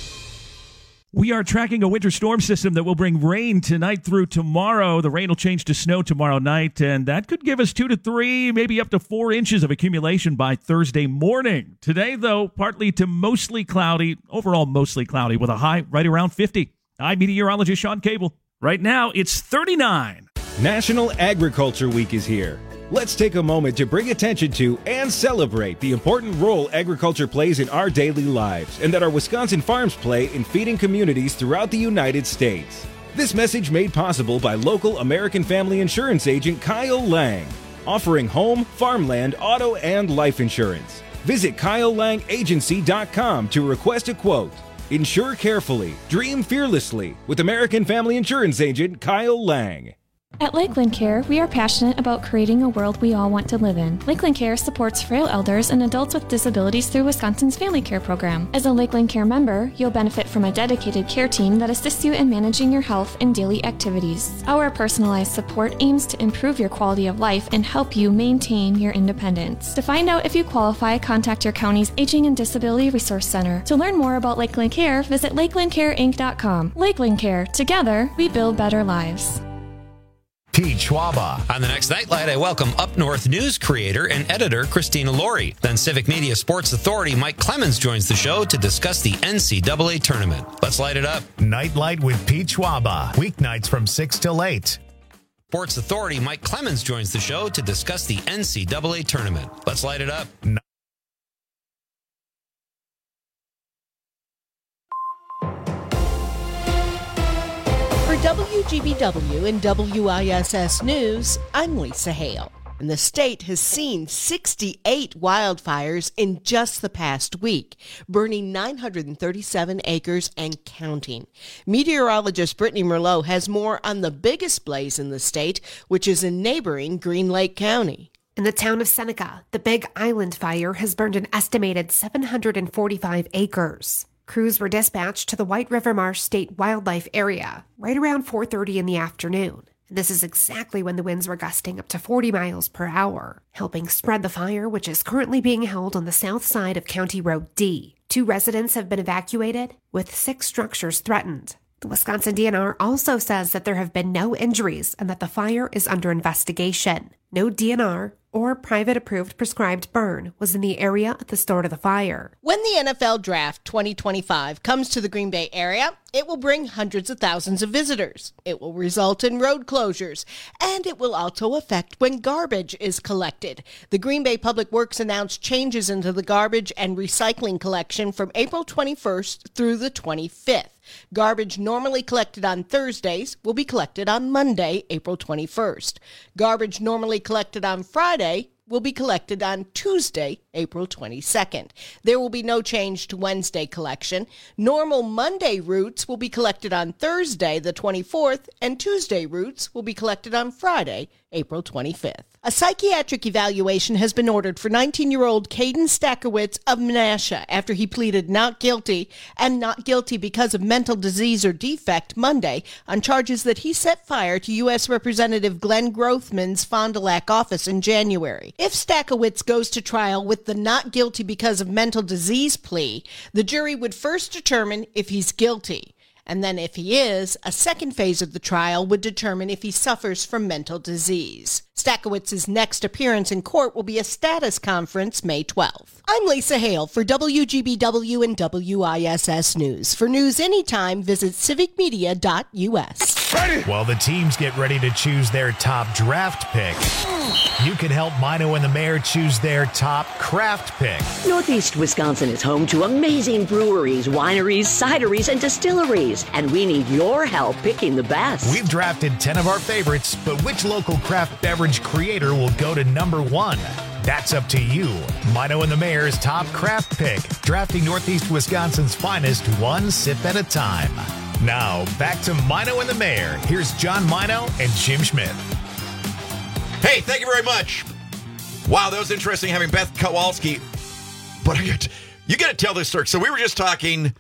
We are tracking a winter storm system that will bring rain tonight through tomorrow. The rain will change to snow tomorrow night, and that could give us two to three, maybe up to four inches of accumulation by Thursday morning. Today, though, partly to mostly cloudy, overall mostly cloudy, with a high right around fifty. I'm meteorologist Sean Cable. Right now, it's thirty-nine. National Agriculture Week is here. Let's take a moment to bring attention to and celebrate the important role agriculture plays in our daily lives and that our Wisconsin farms play in feeding communities throughout the United States. This message made possible by local American Family Insurance agent Kyle Lang, offering home, farmland, auto, and life insurance. Visit kyle lang agency dot com to request a quote. Insure carefully, dream fearlessly with American Family Insurance agent Kyle Lang. At Lakeland Care, we are passionate about creating a world we all want to live in. Lakeland Care supports frail elders and adults with disabilities through Wisconsin's Family Care program. As a Lakeland Care member, you'll benefit from a dedicated care team that assists you in managing your health and daily activities. Our personalized support aims to improve your quality of life and help you maintain your independence. To find out if you qualify, contact your county's Aging and Disability Resource Center. To learn more about Lakeland Care, visit lakeland care inc dot com. Lakeland Care. Together, we build better lives. Pete Schwaba. On the next Nightlight, I welcome Up North news creator and editor Christina Laurie. Then Civic Media Sports Authority Mike Clemens joins the show to discuss the N C double A tournament. Let's light it up. Nightlight with Pete Schwaba. Weeknights from six till eight. Sports Authority Mike Clemens joins the show to discuss the N C double A tournament. Let's light it up. W G B W and W I S S News, I'm Lisa Hale. And the state has seen sixty-eight wildfires in just the past week, burning nine hundred thirty-seven acres and counting. Meteorologist Brittany Merlot has more on the biggest blaze in the state, which is in neighboring Green Lake County. In the town of Seneca, the Big Island Fire has burned an estimated seven hundred forty-five acres. Crews were dispatched to the White River Marsh State Wildlife Area right around four thirty in the afternoon. This is exactly when the winds were gusting up to forty miles per hour, helping spread the fire, which is currently being held on the south side of County Road D. Two residents have been evacuated, with six structures threatened. The Wisconsin D N R also says that there have been no injuries and that the fire is under investigation. No D N R or private approved prescribed burn was in the area at the start of the fire. When the N F L Draft twenty twenty-five comes to the Green Bay area, it will bring hundreds of thousands of visitors. It will result in road closures, and it will also affect when garbage is collected. The Green Bay Public Works announced changes into the garbage and recycling collection from April twenty-first through the twenty-fifth. Garbage normally collected on Thursdays will be collected on Monday, April twenty-first. Garbage normally collected on Friday will be collected on Tuesday, April twenty-second. There will be no change to Wednesday collection. Normal Monday routes will be collected on Thursday, the twenty-fourth, and Tuesday routes will be collected on Friday, April twenty-fifth. A psychiatric evaluation has been ordered for nineteen-year-old Caden Stachowicz of Menasha after he pleaded not guilty and not guilty because of mental disease or defect Monday on charges that he set fire to U S Representative Glenn Grothman's Fond du Lac office in January. If Stachowicz goes to trial with the not guilty because of mental disease plea, the jury would first determine if he's guilty. And then if he is, a second phase of the trial would determine if he suffers from mental disease. Stachowitz's next appearance in court will be a status conference May twelfth. I'm Lisa Hale for W G B W and W I S S News. For news anytime, visit civic media dot U S. While the teams get ready to choose their top draft pick, you can help Mino and the Mayor choose their top craft pick. Northeast Wisconsin is home to amazing breweries, wineries, cideries, and distilleries, and we need your help picking the best. We've drafted ten of our favorites, but which local craft beverage creator will go to number one? That's up to you. Mino and the Mayor's top craft pick, drafting Northeast Wisconsin's finest one sip at a time. Now, back to Mino and the Mayor. Here's John Mino and Jim Schmidt. Hey, thank you very much. Wow, that was interesting having Beth Kowalski. But I got, you got to tell this story. So we were just talking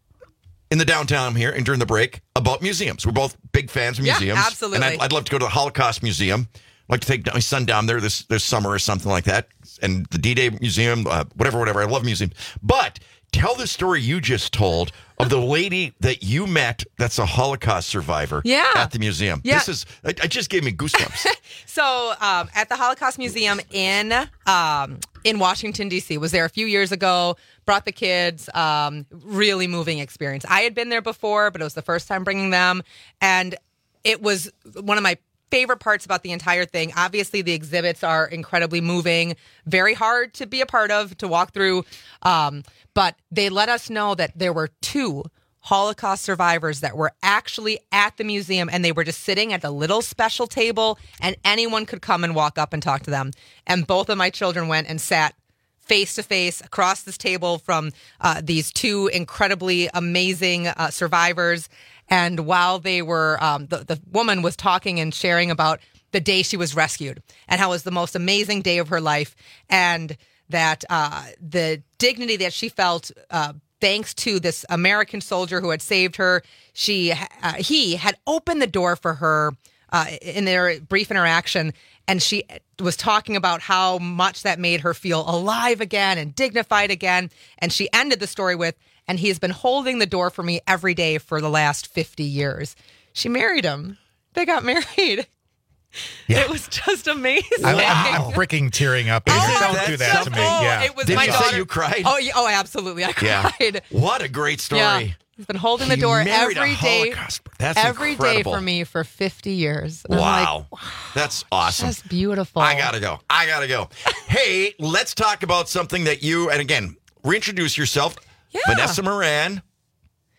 in the downtown here and during the break about museums. We're both big fans of Yeah, museums. absolutely. And I'd, I'd love to go to the Holocaust Museum. I'd like to take my son down there this, this summer or something like that. And the D-Day Museum, uh, whatever, whatever. I love museums. But tell the story you just told of the lady that you met that's a Holocaust survivor Yeah. at the museum. Yeah. This is, it, it just gave me goosebumps. So um, at the Holocaust Museum in um, in Washington, D C, was there a few years ago, brought the kids, um, really moving experience. I had been there before, but it was the first time bringing them. And it was one of my favorite parts about the entire thing. Obviously, the exhibits are incredibly moving, very hard to be a part of, to walk through. Um, but they let us know that there were two Holocaust survivors that were actually at the museum, and they were just sitting at a little special table, and anyone could come and walk up and talk to them. And both of my children went and sat face to face across this table from uh, these two incredibly amazing uh, survivors. And while they were, um, the, the woman was talking and sharing about the day she was rescued and how it was the most amazing day of her life, and that uh, the dignity that she felt uh, thanks to this American soldier who had saved her. She, uh, he had opened the door for her uh, in their brief interaction, and she was talking about how much that made her feel alive again and dignified again. And she ended the story with, and he has been holding the door for me every day for the last fifty years. She married him. They got married. Yeah. It was just amazing. I, I'm, I'm freaking tearing up. Oh, Don't do that so to me. cool. Yeah. It was Did my you daughter. say you cried? Oh, yeah, oh, absolutely. I Yeah. cried. What a great story. Yeah. He's been holding the He door married a every day, Holocaust- That's every day incredible. for me for fifty years. And I'm Wow. like, That's awesome. Just beautiful. I gotta go. I gotta go. Hey, let's talk about something that you, and again, reintroduce yourself. Yeah. Vanessa Moran.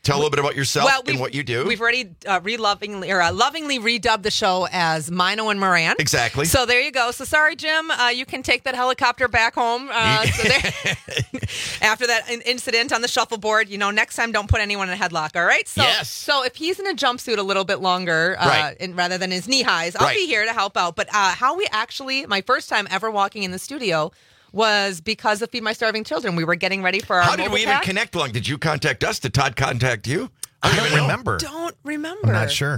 Tell a little bit about yourself well, and what you do. We've already uh, re-lovingly, or, uh, lovingly redubbed the show as Mino and Moran. Exactly. So there you go. So sorry, Jim. Uh, you can take that helicopter back home. Uh, so there, after that incident on the shuffleboard, you know, next time don't put anyone in a headlock, all right? So, yes. So if he's in a jumpsuit a little bit longer, uh, right. in, rather than his knee highs, I'll right. be here to help out. But uh, how we actually, my first time ever walking in the studio was because of Feed My Starving Children. We were getting ready for our How did we even pack. connect along? Did you contact us? Did Todd contact you? I don't remember. Don't remember. I'm not sure.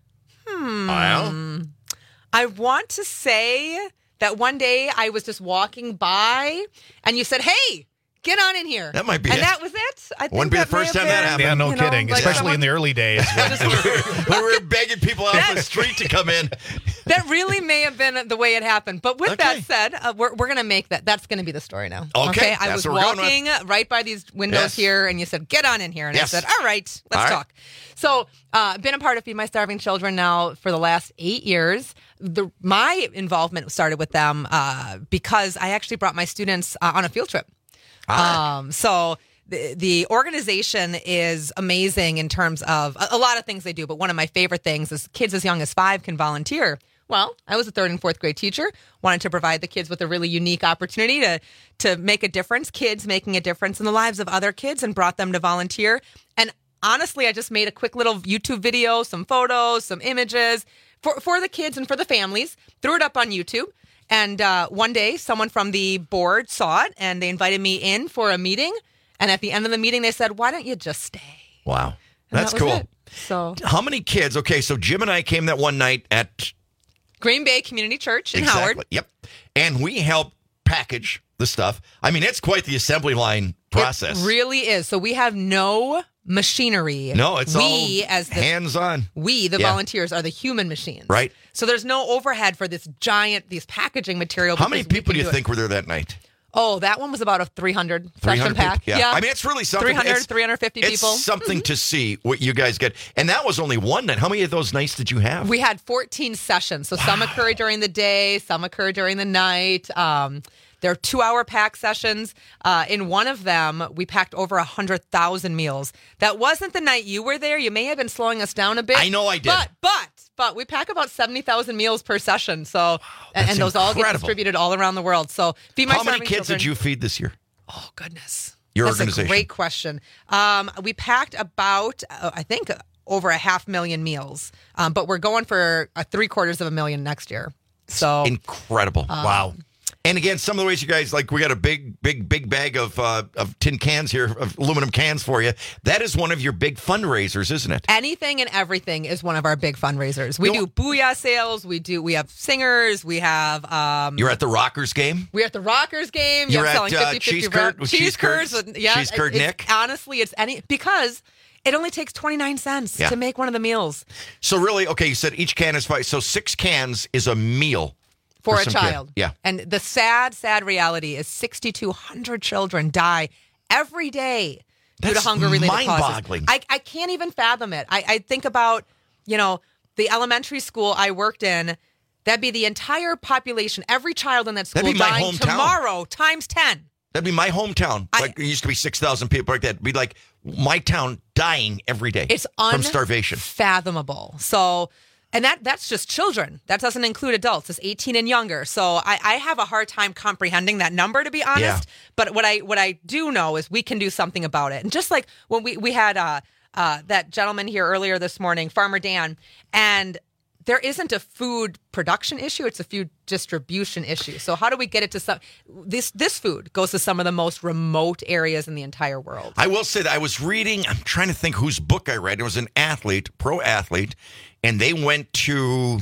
Hmm. Well, I want to say that one day I was just walking by and you said, hey, get on in here. That might be and it. And that was it. I think Wouldn't be the that may first have time that been, happened. Yeah, no you know, kidding. like Especially someone- in the early days. When, when we were begging people out on the street to come in. That really may have been the way it happened. But with Okay. that said, uh, we're, we're going to make that. That's going to be the story now. Okay, I that's was what we're going walking right by these windows Yes. here, and you said, get on in here. And Yes. I said, all right, let's All right. talk. So uh, been a part of Feed My Starving Children now for the last eight years. The, my involvement started with them uh, because I actually brought my students uh, on a field trip. Ah. Um, so the, the organization is amazing in terms of a, a lot of things they do. But one of my favorite things is kids as young as five can volunteer. Well, I was a third and fourth grade teacher, wanted to provide the kids with a really unique opportunity to, to make a difference, kids making a difference in the lives of other kids, and brought them to volunteer. And honestly, I just made a quick little YouTube video, some photos, some images for, for the kids and for the families, threw it up on YouTube. And uh, one day, someone from the board saw it, and they invited me in for a meeting. And at the end of the meeting, they said, why don't you just stay? Wow. And That's that was cool. it. So How many kids? Okay, so Jim and I came that one night at Green Bay Community Church in exactly, Howard. Yep. And we helped package the stuff. I mean, it's quite the assembly line process. It really is. So we have no machinery. No, it's we all as the hands-on. We, the Yeah. volunteers, are the human machines. Right. So there's no overhead for this giant, these packaging material. How many because we people can do you it. think were there that night? Oh, that one was about a three hundred three session hundred pack. people? Yeah. I mean, it's really something. three hundred, It's- three hundred fifty It's people. something to see what you guys get. And that was only one night. How many of those nights did you have? We had fourteen sessions. So some occur during the day, some occur during the night. Um, they're two-hour pack sessions. Uh, in one of them, we packed over one hundred thousand meals. That wasn't the night you were there. You may have been slowing us down a bit. I know I did. But, but, but we pack about seventy thousand meals per session. So, and, and those all get incredible. distributed all around the world. So, Feed My How many Starving kids Children- did you feed this year? Oh, goodness. Your That's organization. a great question. Um, we packed about, uh, I think, over a half million meals, um, but we're going for a three quarters of a million next year. So Incredible. Um, wow. And again, some of the ways you guys, like, we got a big, big, big bag of uh, of tin cans here, of aluminum cans for you. That is one of your big fundraisers, isn't it? anything and everything is one of our big fundraisers. We You know- do booyah sales. We do. We have singers. We have. Um, You're at the Rockers game. We're at the Rockers game. You're yeah, at, selling uh, fifty fifty Cheese Curd with Cheese curds. Curds? with- Yeah, Cheese Curd it's- Nick? Honestly, it's any because it only takes twenty-nine cents Yeah. to make one of the meals So really, okay, you said each can is five. So six cans is a meal for, a some kid. child. Yeah. And the sad, sad reality is sixty-two hundred children die every day due to That's hunger-related causes. mind-boggling. I, I can't even fathom it. I, I think about, you know, the elementary school I worked in. That'd be the entire population, every child in that school That'd be my dying hometown. tomorrow times ten. That'd be my hometown. Like, it used to be six thousand people like that. It'd be like my town dying every day It's from starvation. unfathomable. So, and that that's just children. That doesn't include adults. It's eighteen and younger. So I, I have a hard time comprehending that number, to be honest. Yeah. But what I what I do know is we can do something about it. And just like when we we had uh, uh, that gentleman here earlier this morning, Farmer Dan, and there isn't a food production issue; it's a food distribution issue. So how do we get it to some? This this food goes to some of the most remote areas in the entire world. I will say that I was reading, I'm trying to think whose book I read. It was an athlete, pro athlete, and they went to,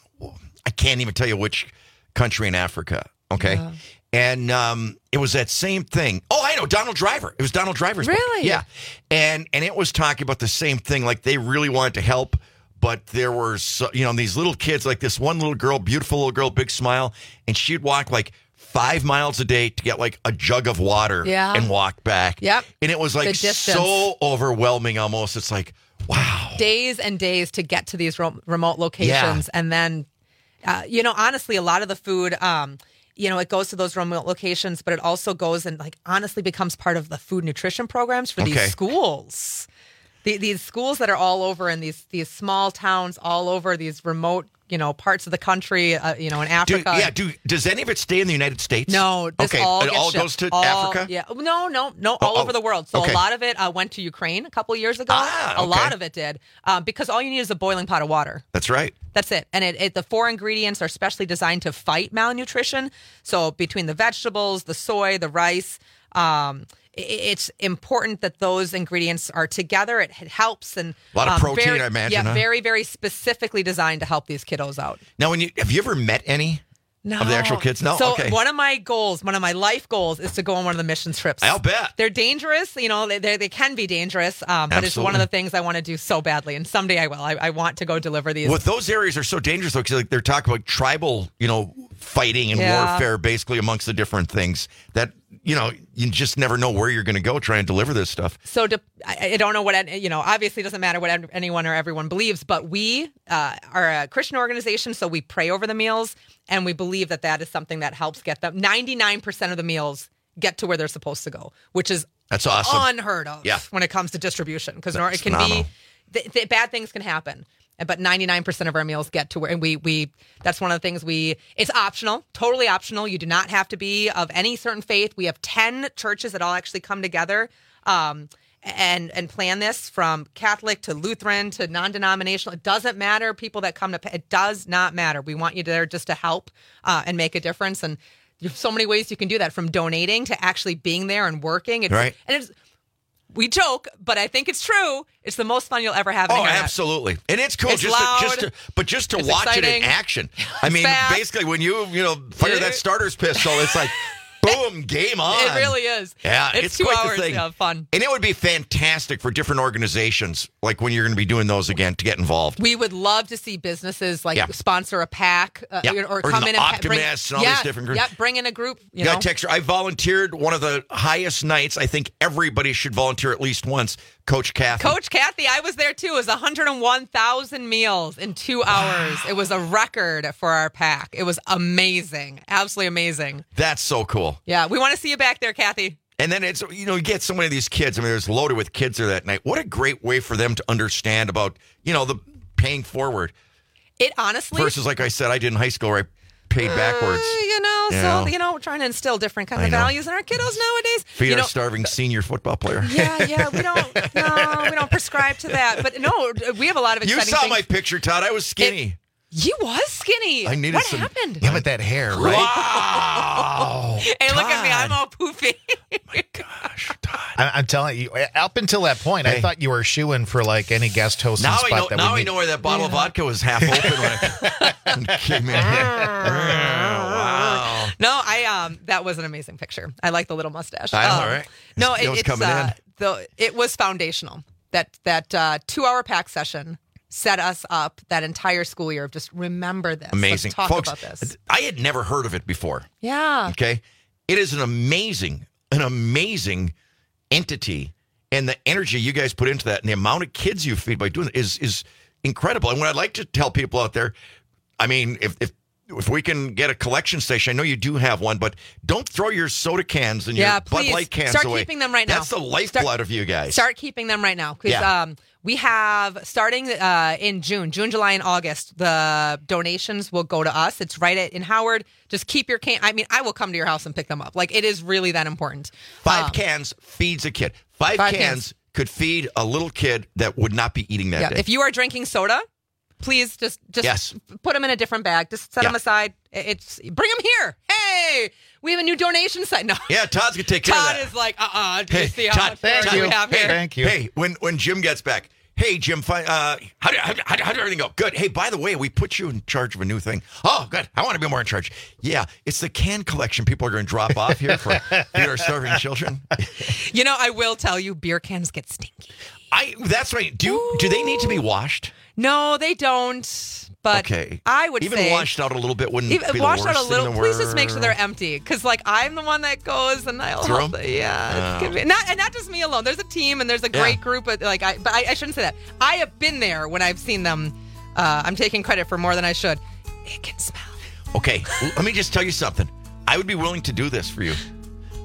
I can't even tell you which country in Africa, okay? Yeah. And um, it was that same thing. Oh, I know, Donald Driver. It was Donald Driver's book. Really? Yeah. And and it was talking about the same thing. Like, they really wanted to help, but there were, so, you know, these little kids, like this one little girl, beautiful little girl, big smile, and she'd walk like five miles a day to get like a jug of water Yeah. and walk back. Yep. And it was like The distance. so overwhelming almost. It's like, wow. Days and days to get to these ro- remote locations. Yeah. And then, uh, you know, honestly, a lot of the food, um, you know, it goes to those remote locations, but it also goes and like honestly becomes part of the food nutrition programs for these Okay. schools. The, these schools that are all over in these these small towns, all over these remote, you know, parts of the country, uh, you know, in Africa. Do, yeah. Do does any of it stay in the United States? No. This okay. all it gets all shipped. goes to all, Africa. Yeah. No. No. No. All oh, over the world. So okay. a lot of it uh, went to Ukraine a couple of years ago. Ah, a okay. lot of it did um, because all you need is a boiling pot of water. That's right. That's it. And it, it, the four ingredients are specially designed to fight malnutrition. So between the vegetables, the soy, the rice. Um, It's important that those ingredients are together. It, it helps and a lot of um, protein, very, I imagine. Yeah, huh? very, very specifically designed to help these kiddos out. Now, when you have you ever met any No. of the actual kids? No. So okay. one of my goals, one of my life goals, is to go on one of the mission trips. I'll bet They're dangerous. You know, they they, they can be dangerous, um, but it's one of the things I want to do so badly. And someday I will. I, I want to go deliver these. Well, those areas are so dangerous, though, because like, they're talking about tribal, you know, fighting and Yeah. warfare, basically amongst the different things that. You know, you just never know where you're going to go try and deliver this stuff. So to, I, I don't know what, you know, obviously it doesn't matter what anyone or everyone believes, but we uh, are a Christian organization, so we pray over the meals, and we believe that that is something that helps get them. ninety-nine percent of the meals get to where they're supposed to go, which is That's awesome. unheard of Yeah. when it comes to distribution, because That's it can phenomenal. be, th- th- bad things can happen. But ninety-nine percent of our meals get to where, and we, we, that's one of the things we, it's optional, totally optional. You do not have to be of any certain faith. We have ten churches that all actually come together um, and, and plan this, from Catholic to Lutheran to non-denominational. It doesn't matter. People that come to, it does not matter. We want you there just to help uh, and make a difference. And there's so many ways you can do that, from donating to actually being there and working. It's, Right. And it's, we joke, but I think it's true. It's the most fun you'll ever have. In Oh, the internet. absolutely, and it's cool It's just loud. to, just to, but just to It's watch it exciting. in action. I It's mean, fast. basically, when you you know fire that starter's pistol, it's like boom, game on. It really is. Yeah, it's, it's two quite hours the thing. of fun. And it would be fantastic for different organizations, like when you're going to be doing those again, to get involved. We would love to see businesses like Yeah. sponsor a pack uh, Yeah. or, Or come the in and pa- bring, Optimists and all yeah, these different groups. Yeah, bring in a group. You yeah, know, Texter, I volunteered one of the highest nights. I think everybody should volunteer at least once. Coach Kathy. Coach Kathy, I was there too. It was one hundred one thousand meals in two hours. It was a record for our pack. It was amazing, absolutely amazing. That's so cool. Yeah, we want to see you back there, Kathy. And then it's, you know, you get so many of these kids. I mean, there's loaded with kids there that night. What a great way for them to understand about, you know, the paying forward It honestly versus, like I said, I did in high school where I paid backwards. Uh, you know, You so know. you know, trying to instill different kind I of know. values in our kiddos nowadays. Feed you our know, starving senior football player. Yeah, yeah, we don't. No, we don't prescribe to that. But no, we have a lot of You exciting saw things. my picture, Todd. I was skinny. You was skinny. I needed what some- happened? Yeah, but that hair, right? Wow. Hey, look at me. I'm all poofy. I, I'm telling you, up until that point, I Hey. thought you were shooing for like any guest hosting Now I spot know. that Now we I know where that bottle of vodka was half open when I came in. Wow. No, I um, that was an amazing picture. I like the little mustache. I know, Um, right? No, It it, was it's coming uh, in. the it was foundational. That that uh, two hour pack session set us up that entire school year of just remember this. Amazing. Let's talk Folks, about this. I had never heard of it before. Yeah. Okay. It is an amazing, an amazing entity. And the energy you guys put into that and the amount of kids you feed by doing it is is incredible. And what I'd like to tell people out there, I mean, if if if we can get a collection station, I know you do have one, but don't throw your soda cans and Yeah, your Bud please. Light cans Start away. keeping them right now. That's the lifeblood Start- of you guys. Start keeping them right now because Yeah. um, we have starting uh, in June, June, July, and August. The donations will go to us. It's right at, in Howard. Just keep your can. I mean, I will come to your house and pick them up. Like it is really that important. Five Um, cans feeds a kid. Five, Five cans, cans. could feed a little kid that would not be eating that Yeah. day. If you are drinking soda, please just just Yes. put them in a different bag. Just set Yeah. them aside. It's bring them here. Hey, we have a new donation site. No, yeah, Todd's gonna take care Todd of that. is like, uh, uh Do Hey, you see how Todd, much work Todd, we have hey, here? Thank you. Hey, when when Jim gets back, hey Jim, fi- uh, how, do, how, how, how did everything go? Good. Hey, by the way, we put you in charge of a new thing. Oh, good. I want to be more in charge. Yeah, it's the can collection. People are going to drop off here for feed our starving children. You know, I will tell you, beer cans get stinky. I. That's right. Do do they need to be washed? No, they don't. But Okay. I would Even say washed out a little bit wouldn't even be the washed worst out a thing little. in the Please just make sure world. they're empty, because like I'm the one that goes and I'll Through help. 'em? The, yeah, it's Oh. gonna be- not and not just me alone. There's a team and there's a Yeah. great group. Of, like I, but I, I shouldn't say that. I have been there when I've seen them. Uh, I'm taking credit for more than I should. It can smell. Okay, let me just tell you something. I would be willing to do this for you.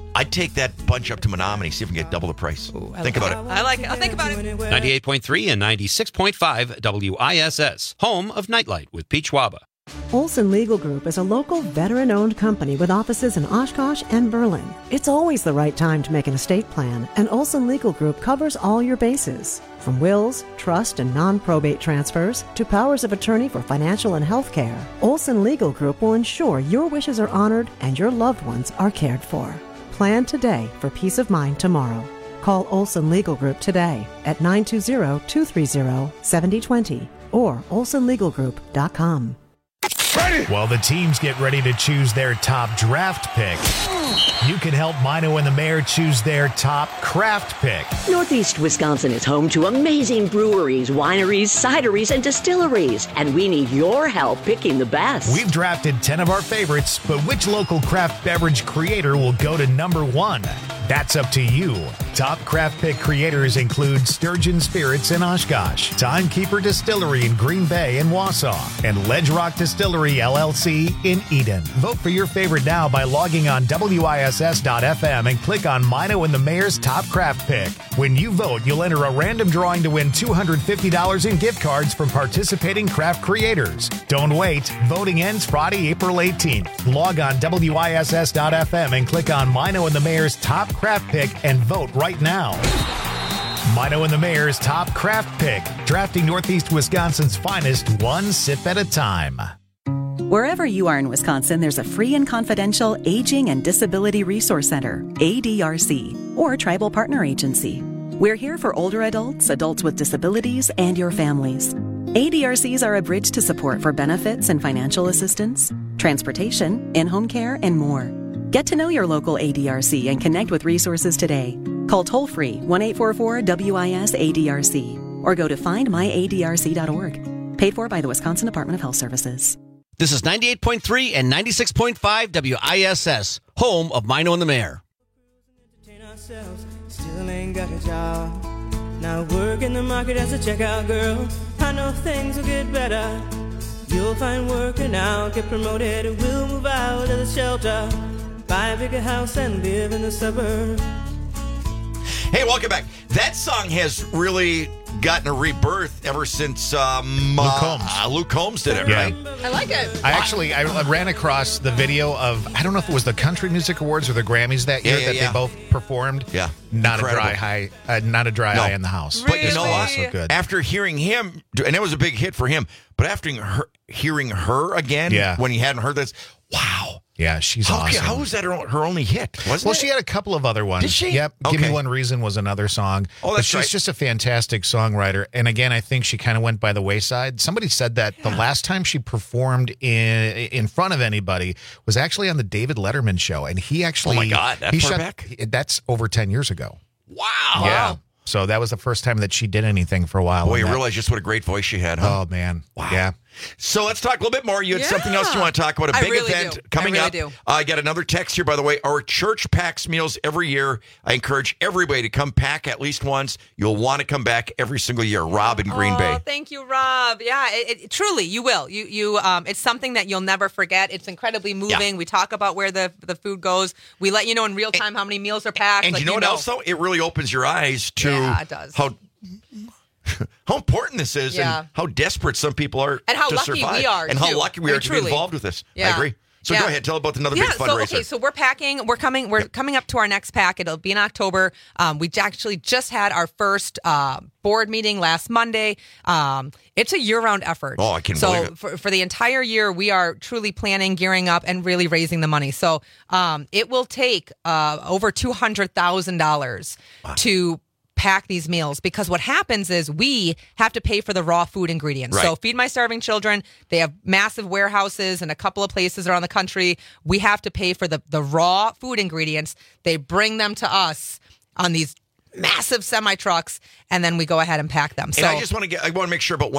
I'd take that bunch up to Menominee, see if we can get double the price. Ooh, Think like about it. it. I like it. I'll think about it. ninety-eight point three and ninety-six point five W I S S, home of Nightlight with Pete Schwaba. Olson Legal Group is a local veteran-owned company with offices in Oshkosh and Berlin. It's always the right time to make an estate plan, and Olson Legal Group covers all your bases. From wills, trust, and non-probate transfers to powers of attorney for financial and health care, Olson Legal Group will ensure your wishes are honored and your loved ones are cared for. Plan today for peace of mind tomorrow. Call Olson Legal Group today at nine two zero, two three zero, seven zero two zero or olson legal group dot com. While the teams get ready to choose their top draft pick, you can help Mino and the Mayor choose their top craft pick. Northeast Wisconsin is home to amazing breweries, wineries, cideries, and distilleries, and we need your help picking the best. We've drafted ten of our favorites, but which local craft beverage creator will go to number one? That's up to you. Top craft pick creators include Sturgeon Spirits in Oshkosh, Timekeeper Distillery in Green Bay and Wausau, and Ledge Rock Distillery L L C in Eden. Vote for your favorite now by logging on W I S S dot F M and click on Mino and the Mayor's Top Craft Pick. When you vote, you'll enter a random drawing to win two hundred fifty dollars in gift cards from participating craft creators. Don't wait. Voting ends Friday, April eighteenth. Log on W I S S dot F M and click on Mino and the Mayor's Top Craft Pick and vote right now. Mino and the Mayor's Top Craft Pick, drafting Northeast Wisconsin's finest one sip at a time. Wherever you are in Wisconsin, there's a free and confidential Aging and Disability Resource Center, A D R C, or Tribal Partner Agency. We're here for older adults, adults with disabilities, and your families. A D R Cs are a bridge to support for benefits and financial assistance, transportation, in-home care, and more. Get to know your local A D R C and connect with resources today. Call toll-free one eight four four W I S A D R C or go to find my A D R C dot org. Paid for by the Wisconsin Department of Health Services. This is ninety-eight point three and ninety-six point five W I S S, home of Mino and the Mayor. Still ain't got a job. Now work in the market as a checkout girl. I know things will get better. You'll find work and I'll get promoted and we'll move out of the shelter. Buy a bigger house and live in the suburbs. Hey, welcome back. That song has really gotten a rebirth ever since um, Luke Combs. Uh, Luke Combs did it, Yeah. right? I like it. I actually I ran across the video of, I don't know if it was the Country Music Awards or the Grammys that year Yeah, yeah, that yeah. they both performed. Yeah, not incredible. a dry high, uh, not a dry No. eye in the house. But you know It's what? so good. After hearing him, and it was a big hit for him, but after her, hearing her again, Yeah. when he hadn't heard this, wow. Yeah, she's how, awesome. How was that her, her only hit? Wasn't well, it? she had a couple of other ones. Did she? Yep. Give Okay. Me One Reason was another song. Oh, but that's she's right. just a fantastic songwriter. And again, I think she kind of went by the wayside. Somebody said that the last time she performed in in front of anybody was actually on the David Letterman show, and he actually Oh my God, that he far shut- back? That's over ten years ago. Wow. Yeah. So that was the first time that she did anything for a while. Boy, on you that. realize just what a great voice she had, huh? Oh man. Wow. Yeah. So let's talk a little bit more. You had Yeah. something else you want to talk about? A I big really event do. I coming really up. do. Uh, I got another text here, by the way. Our church packs meals every year. I encourage everybody to come pack at least once. You'll want to come back every single year. Rob in Green oh, Bay. Thank you, Rob. Yeah, it, it, truly, you will. You, you. Um, it's something that you'll never forget. It's incredibly moving. We talk about where the the food goes. We let you know in real time how many meals are packed. And like, you know what else, though? It really opens your eyes to Yeah, it does. how how important this is Yeah. and how desperate some people are And how to lucky survive. we are, And how too. lucky we I are mean, to truly. be involved with this. I Yeah. agree. So Yeah. go ahead. Tell about another yeah, big fundraiser. So, okay, so we're packing. We're coming. We're coming up to our next pack. It'll be in October. Um, we actually just had our first uh, board meeting last Monday. Um, it's a year-round effort. Oh, I can't so believe it. For, for the entire year, we are truly planning, gearing up, and really raising the money. So um, it will take uh, over two hundred thousand dollars to pack these meals, because what happens is we have to pay for the raw food ingredients. Right. So Feed My Starving Children, they have massive warehouses in a couple of places around the country. We have to pay for the, the raw food ingredients. They bring them to us on these massive semi trucks, and then we go ahead and pack them. So And I just want to get I want to make sure about one thing.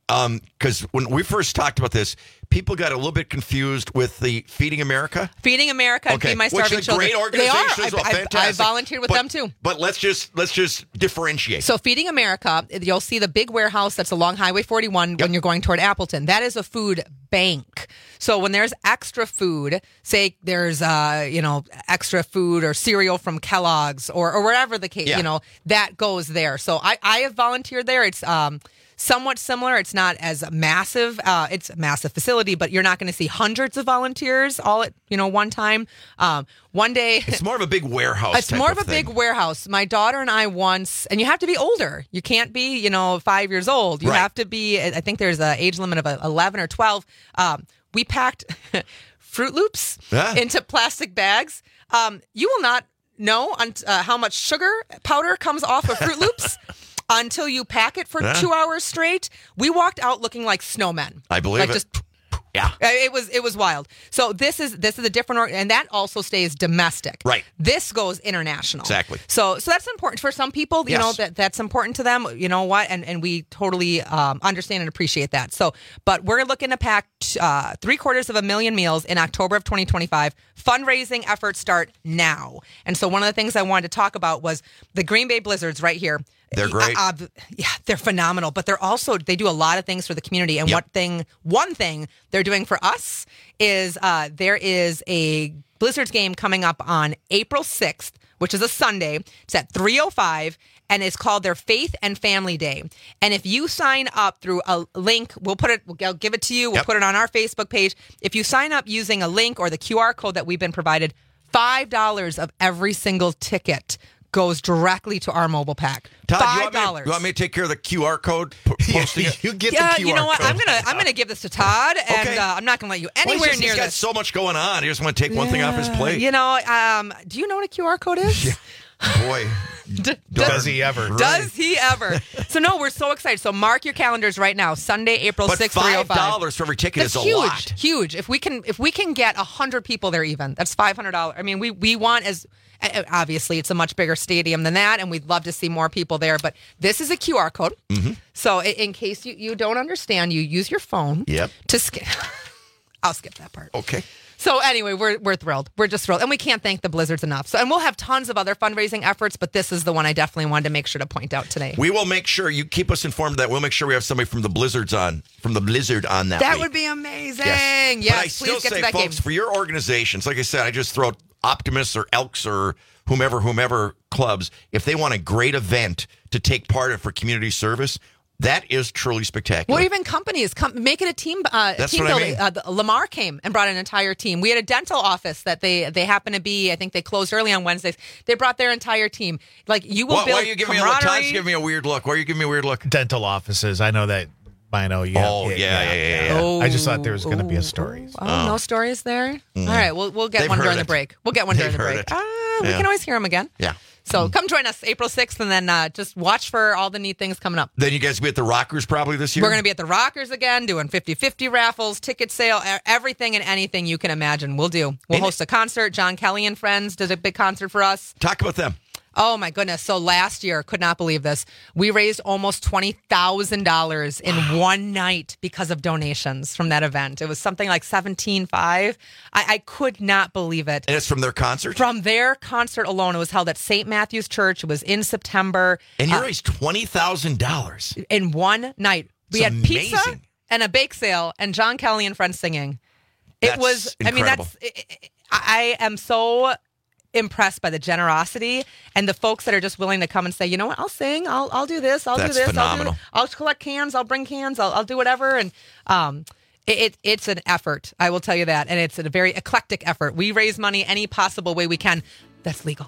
because um, when we first talked about this, people got a little bit confused with the Feeding America. Feeding America and okay. Feed My Starving Which is a Children. great organization. They are. Well, I, fantastic. I, I volunteered with but, them too. But let's just let's just differentiate. So Feeding America, you'll see the big warehouse that's along Highway forty-one yep. when you're going toward Appleton. That is a food bank. So when there's extra food, say there's uh, you know extra food or cereal from Kellogg's or or wherever the case, yeah. you know that goes there. So I I have volunteered there. It's um. somewhat similar. It's not as massive. Uh, it's a massive facility, but you're not going to see hundreds of volunteers all at you know one time. Um, one day, it's more of a big warehouse. It's more of, of a thing. big warehouse. My daughter and I once, and you have to be older. You can't be you know five years old. You right. have to be. I think there's an age limit of eleven or twelve. Um, we packed Fruit Loops yeah. into plastic bags. Um, you will not know on, uh, how much sugar powder comes off of Fruit Loops. Until you pack it for yeah. two hours straight, we walked out looking like snowmen. I believe like it. Just, yeah, it was it was wild. So this is this is a different, org- and that also stays domestic. Right. This goes international. Exactly. So so that's important for some people. You yes. know that that's important to them. You know what? And and we totally um, understand and appreciate that. So, but we're looking to pack uh, three quarters of a million meals in October of twenty twenty-five. Fundraising efforts start now. And so one of the things I wanted to talk about was the Green Bay Blizzards right here. They're great. Uh, uh, yeah, they're phenomenal. But they're also they do a lot of things for the community. And yep. one thing, one thing they're doing for us is uh, there is a Blizzards game coming up on April sixth, which is a Sunday. It's at three oh five, and it's called their Faith and Family Day. And if you sign up through a link, we'll put it. We'll give it to you. We'll yep. put it on our Facebook page. If you sign up using a link or the Q R code that we've been provided, five dollars of every single ticket goes directly to our mobile pack. Todd, Five dollars. You, you want me to take care of the Q R code? P- posting it? You get yeah, the Q R you know what? code. I'm gonna I'm gonna give this to Todd, and okay. uh, I'm not gonna let you anywhere well, he's just, near he's got this. so much going on. He just want to take yeah. one thing off his plate. You know, um, do you know what a Q R code is? Yeah. Boy, D- does he ever? Does he ever? So no, we're so excited. So mark your calendars right now. Sunday, April sixth, three oh five. Five dollars for every ticket that's is a huge, lot. Huge. If we can, if we can get a hundred people there, even that's five hundred dollars. I mean, we we want as. Obviously, it's a much bigger stadium than that, and we'd love to see more people there. But this is a Q R code. Mm-hmm. So in case you, you don't understand, you use your phone yep. to skip. I'll skip that part. Okay. So anyway, we're we're thrilled. We're just thrilled. And we can't thank the Blizzards enough. So and we'll have tons of other fundraising efforts, but this is the one I definitely wanted to make sure to point out today. We will make sure you keep us informed of that. We'll make sure we have somebody from the Blizzards on, from the Blizzard on that That week. would be amazing. Yes. yes but I please still get say, to that folks, game. for your organizations, like I said, I just throw Optimists or Elks or whomever, whomever clubs, if they want a great event to take part in for community service, that is truly spectacular. Or even companies, come, make it a team uh, That's team what I building. mean. Uh, the, Lamar came and brought an entire team. We had a dental office that they they happen to be, I think they closed early on Wednesdays. They brought their entire team. Like, you will what, build why are you giving me a camaraderie. look? Todd's giving me a weird look. Why are you giving me a weird look? Dental offices. I know that. I know. Yeah. Oh, yeah, yeah, yeah. yeah, yeah. Oh, I just thought there was going to be a story. Oh, oh, no stories there? Mm. All right, we'll, we'll get They've one during heard the it. break. We'll get one during They've the heard break. it. Ah, we Yeah. can always hear them again. Yeah. So come join us April sixth, and then uh, just watch for all the neat things coming up. Then you guys will be at the Rockers probably this year? We're going to be at the Rockers again, doing fifty-fifty raffles, ticket sale, e- everything and anything you can imagine. We'll do. We'll And- host a concert. John Kelly and Friends did a big concert for us. Talk about them. Oh, my goodness. So last year, could not believe this, we raised almost twenty thousand dollars in one night because of donations from that event. It was something like seventeen five. I, I could not believe it. And it's from their concert? From their concert alone. It was held at Saint Matthew's Church. It was in September. And you Uh, raised twenty thousand dollars. in one night. We It's had pizza amazing. and a bake sale and John Kelly and Friends singing. It That's was, I mean, incredible. that's, it, it, I am so impressed by the generosity and the folks that are just willing to come and say, you know what, I'll sing, I'll I'll do this, I'll That's do this, phenomenal. I'll do I'll collect cans, I'll bring cans, I'll I'll do whatever. And um it, it it's an effort, I will tell you that. And it's a very eclectic effort. We raise money any possible way we can. That's legal.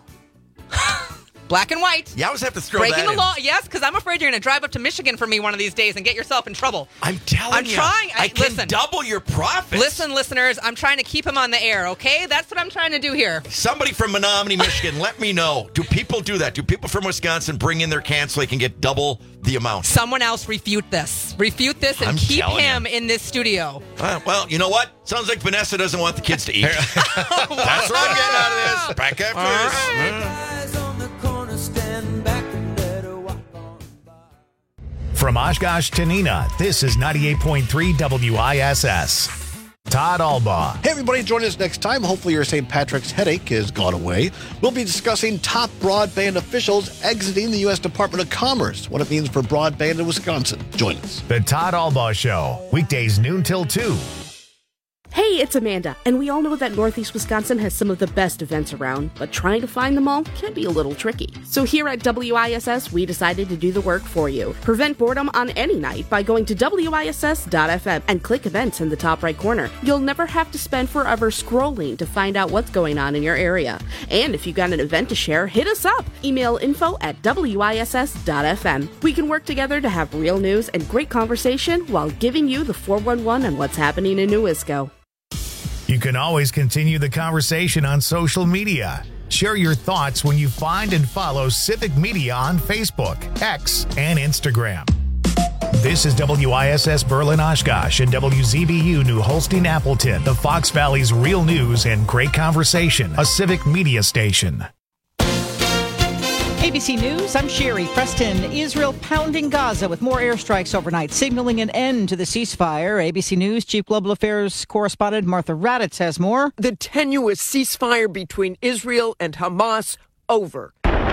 Black and white. You always have to throw Breaking that the in. law, yes, because I'm afraid you're going to drive up to Michigan for me one of these days and get yourself in trouble. I'm telling I'm you. trying. I, I- can listen. double your profits. Listen, listeners, I'm trying to keep him on the air, okay? That's what I'm trying to do here. Somebody from Menominee, Michigan, let me know. Do people do that? Do people from Wisconsin bring in their cans so they can get double the amount? Someone else refute this. Refute this and I'm keep telling him in this studio. Uh, well, you know what? Sounds like Vanessa doesn't want the kids to eat. That's what I'm getting out of this. Back after this. From From Oshkosh to Neenah, this is ninety-eight point three W I S S. Todd Albaugh. Hey, everybody, join us next time. Hopefully your Saint Patrick's headache has gone away. We'll be discussing top broadband officials exiting the U S Department of Commerce, what it means for broadband in Wisconsin. Join us. The Todd Albaugh Show, weekdays noon till two. Hey, it's Amanda, and we all know that Northeast Wisconsin has some of the best events around, but trying to find them all can be a little tricky. So here at W I S S, we decided to do the work for you. Prevent boredom on any night by going to W I S S dot F M and click events in the top right corner. You'll never have to spend forever scrolling to find out what's going on in your area. And if you got an event to share, hit us up. Email info at W I S S dot F M. We can work together to have real news and great conversation while giving you the four one one on what's happening in Newisco. You can always continue the conversation on social media. Share your thoughts when you find and follow Civic Media on Facebook, X, and Instagram. This is W I S S Berlin Oshkosh and W Z B U New Holstein Appleton, the Fox Valley's real news and great conversation, a Civic Media station. A B C News, I'm Sherry Preston. Israel pounding Gaza with more airstrikes overnight, signaling an end to the ceasefire. A B C News Chief Global Affairs correspondent Martha Raddatz has more. The tenuous ceasefire between Israel and Hamas over.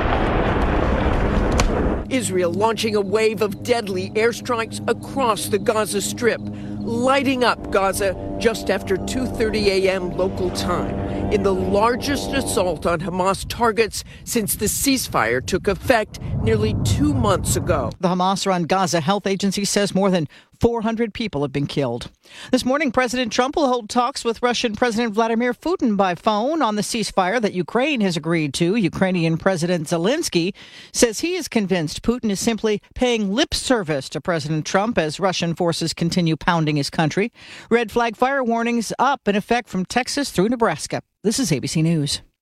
Israel launching a wave of deadly airstrikes across the Gaza Strip, lighting up Gaza just after two thirty a.m. local time, in the largest assault on Hamas targets since the ceasefire took effect nearly two months ago. The Hamas-run Gaza Health Agency says more than four hundred people have been killed. This morning, President Trump will hold talks with Russian President Vladimir Putin by phone on the ceasefire that Ukraine has agreed to. Ukrainian President Zelensky says he is convinced Putin is simply paying lip service to President Trump as Russian forces continue pounding his country. Red flag fire warnings up in effect from Texas through Nebraska. This is A B C News.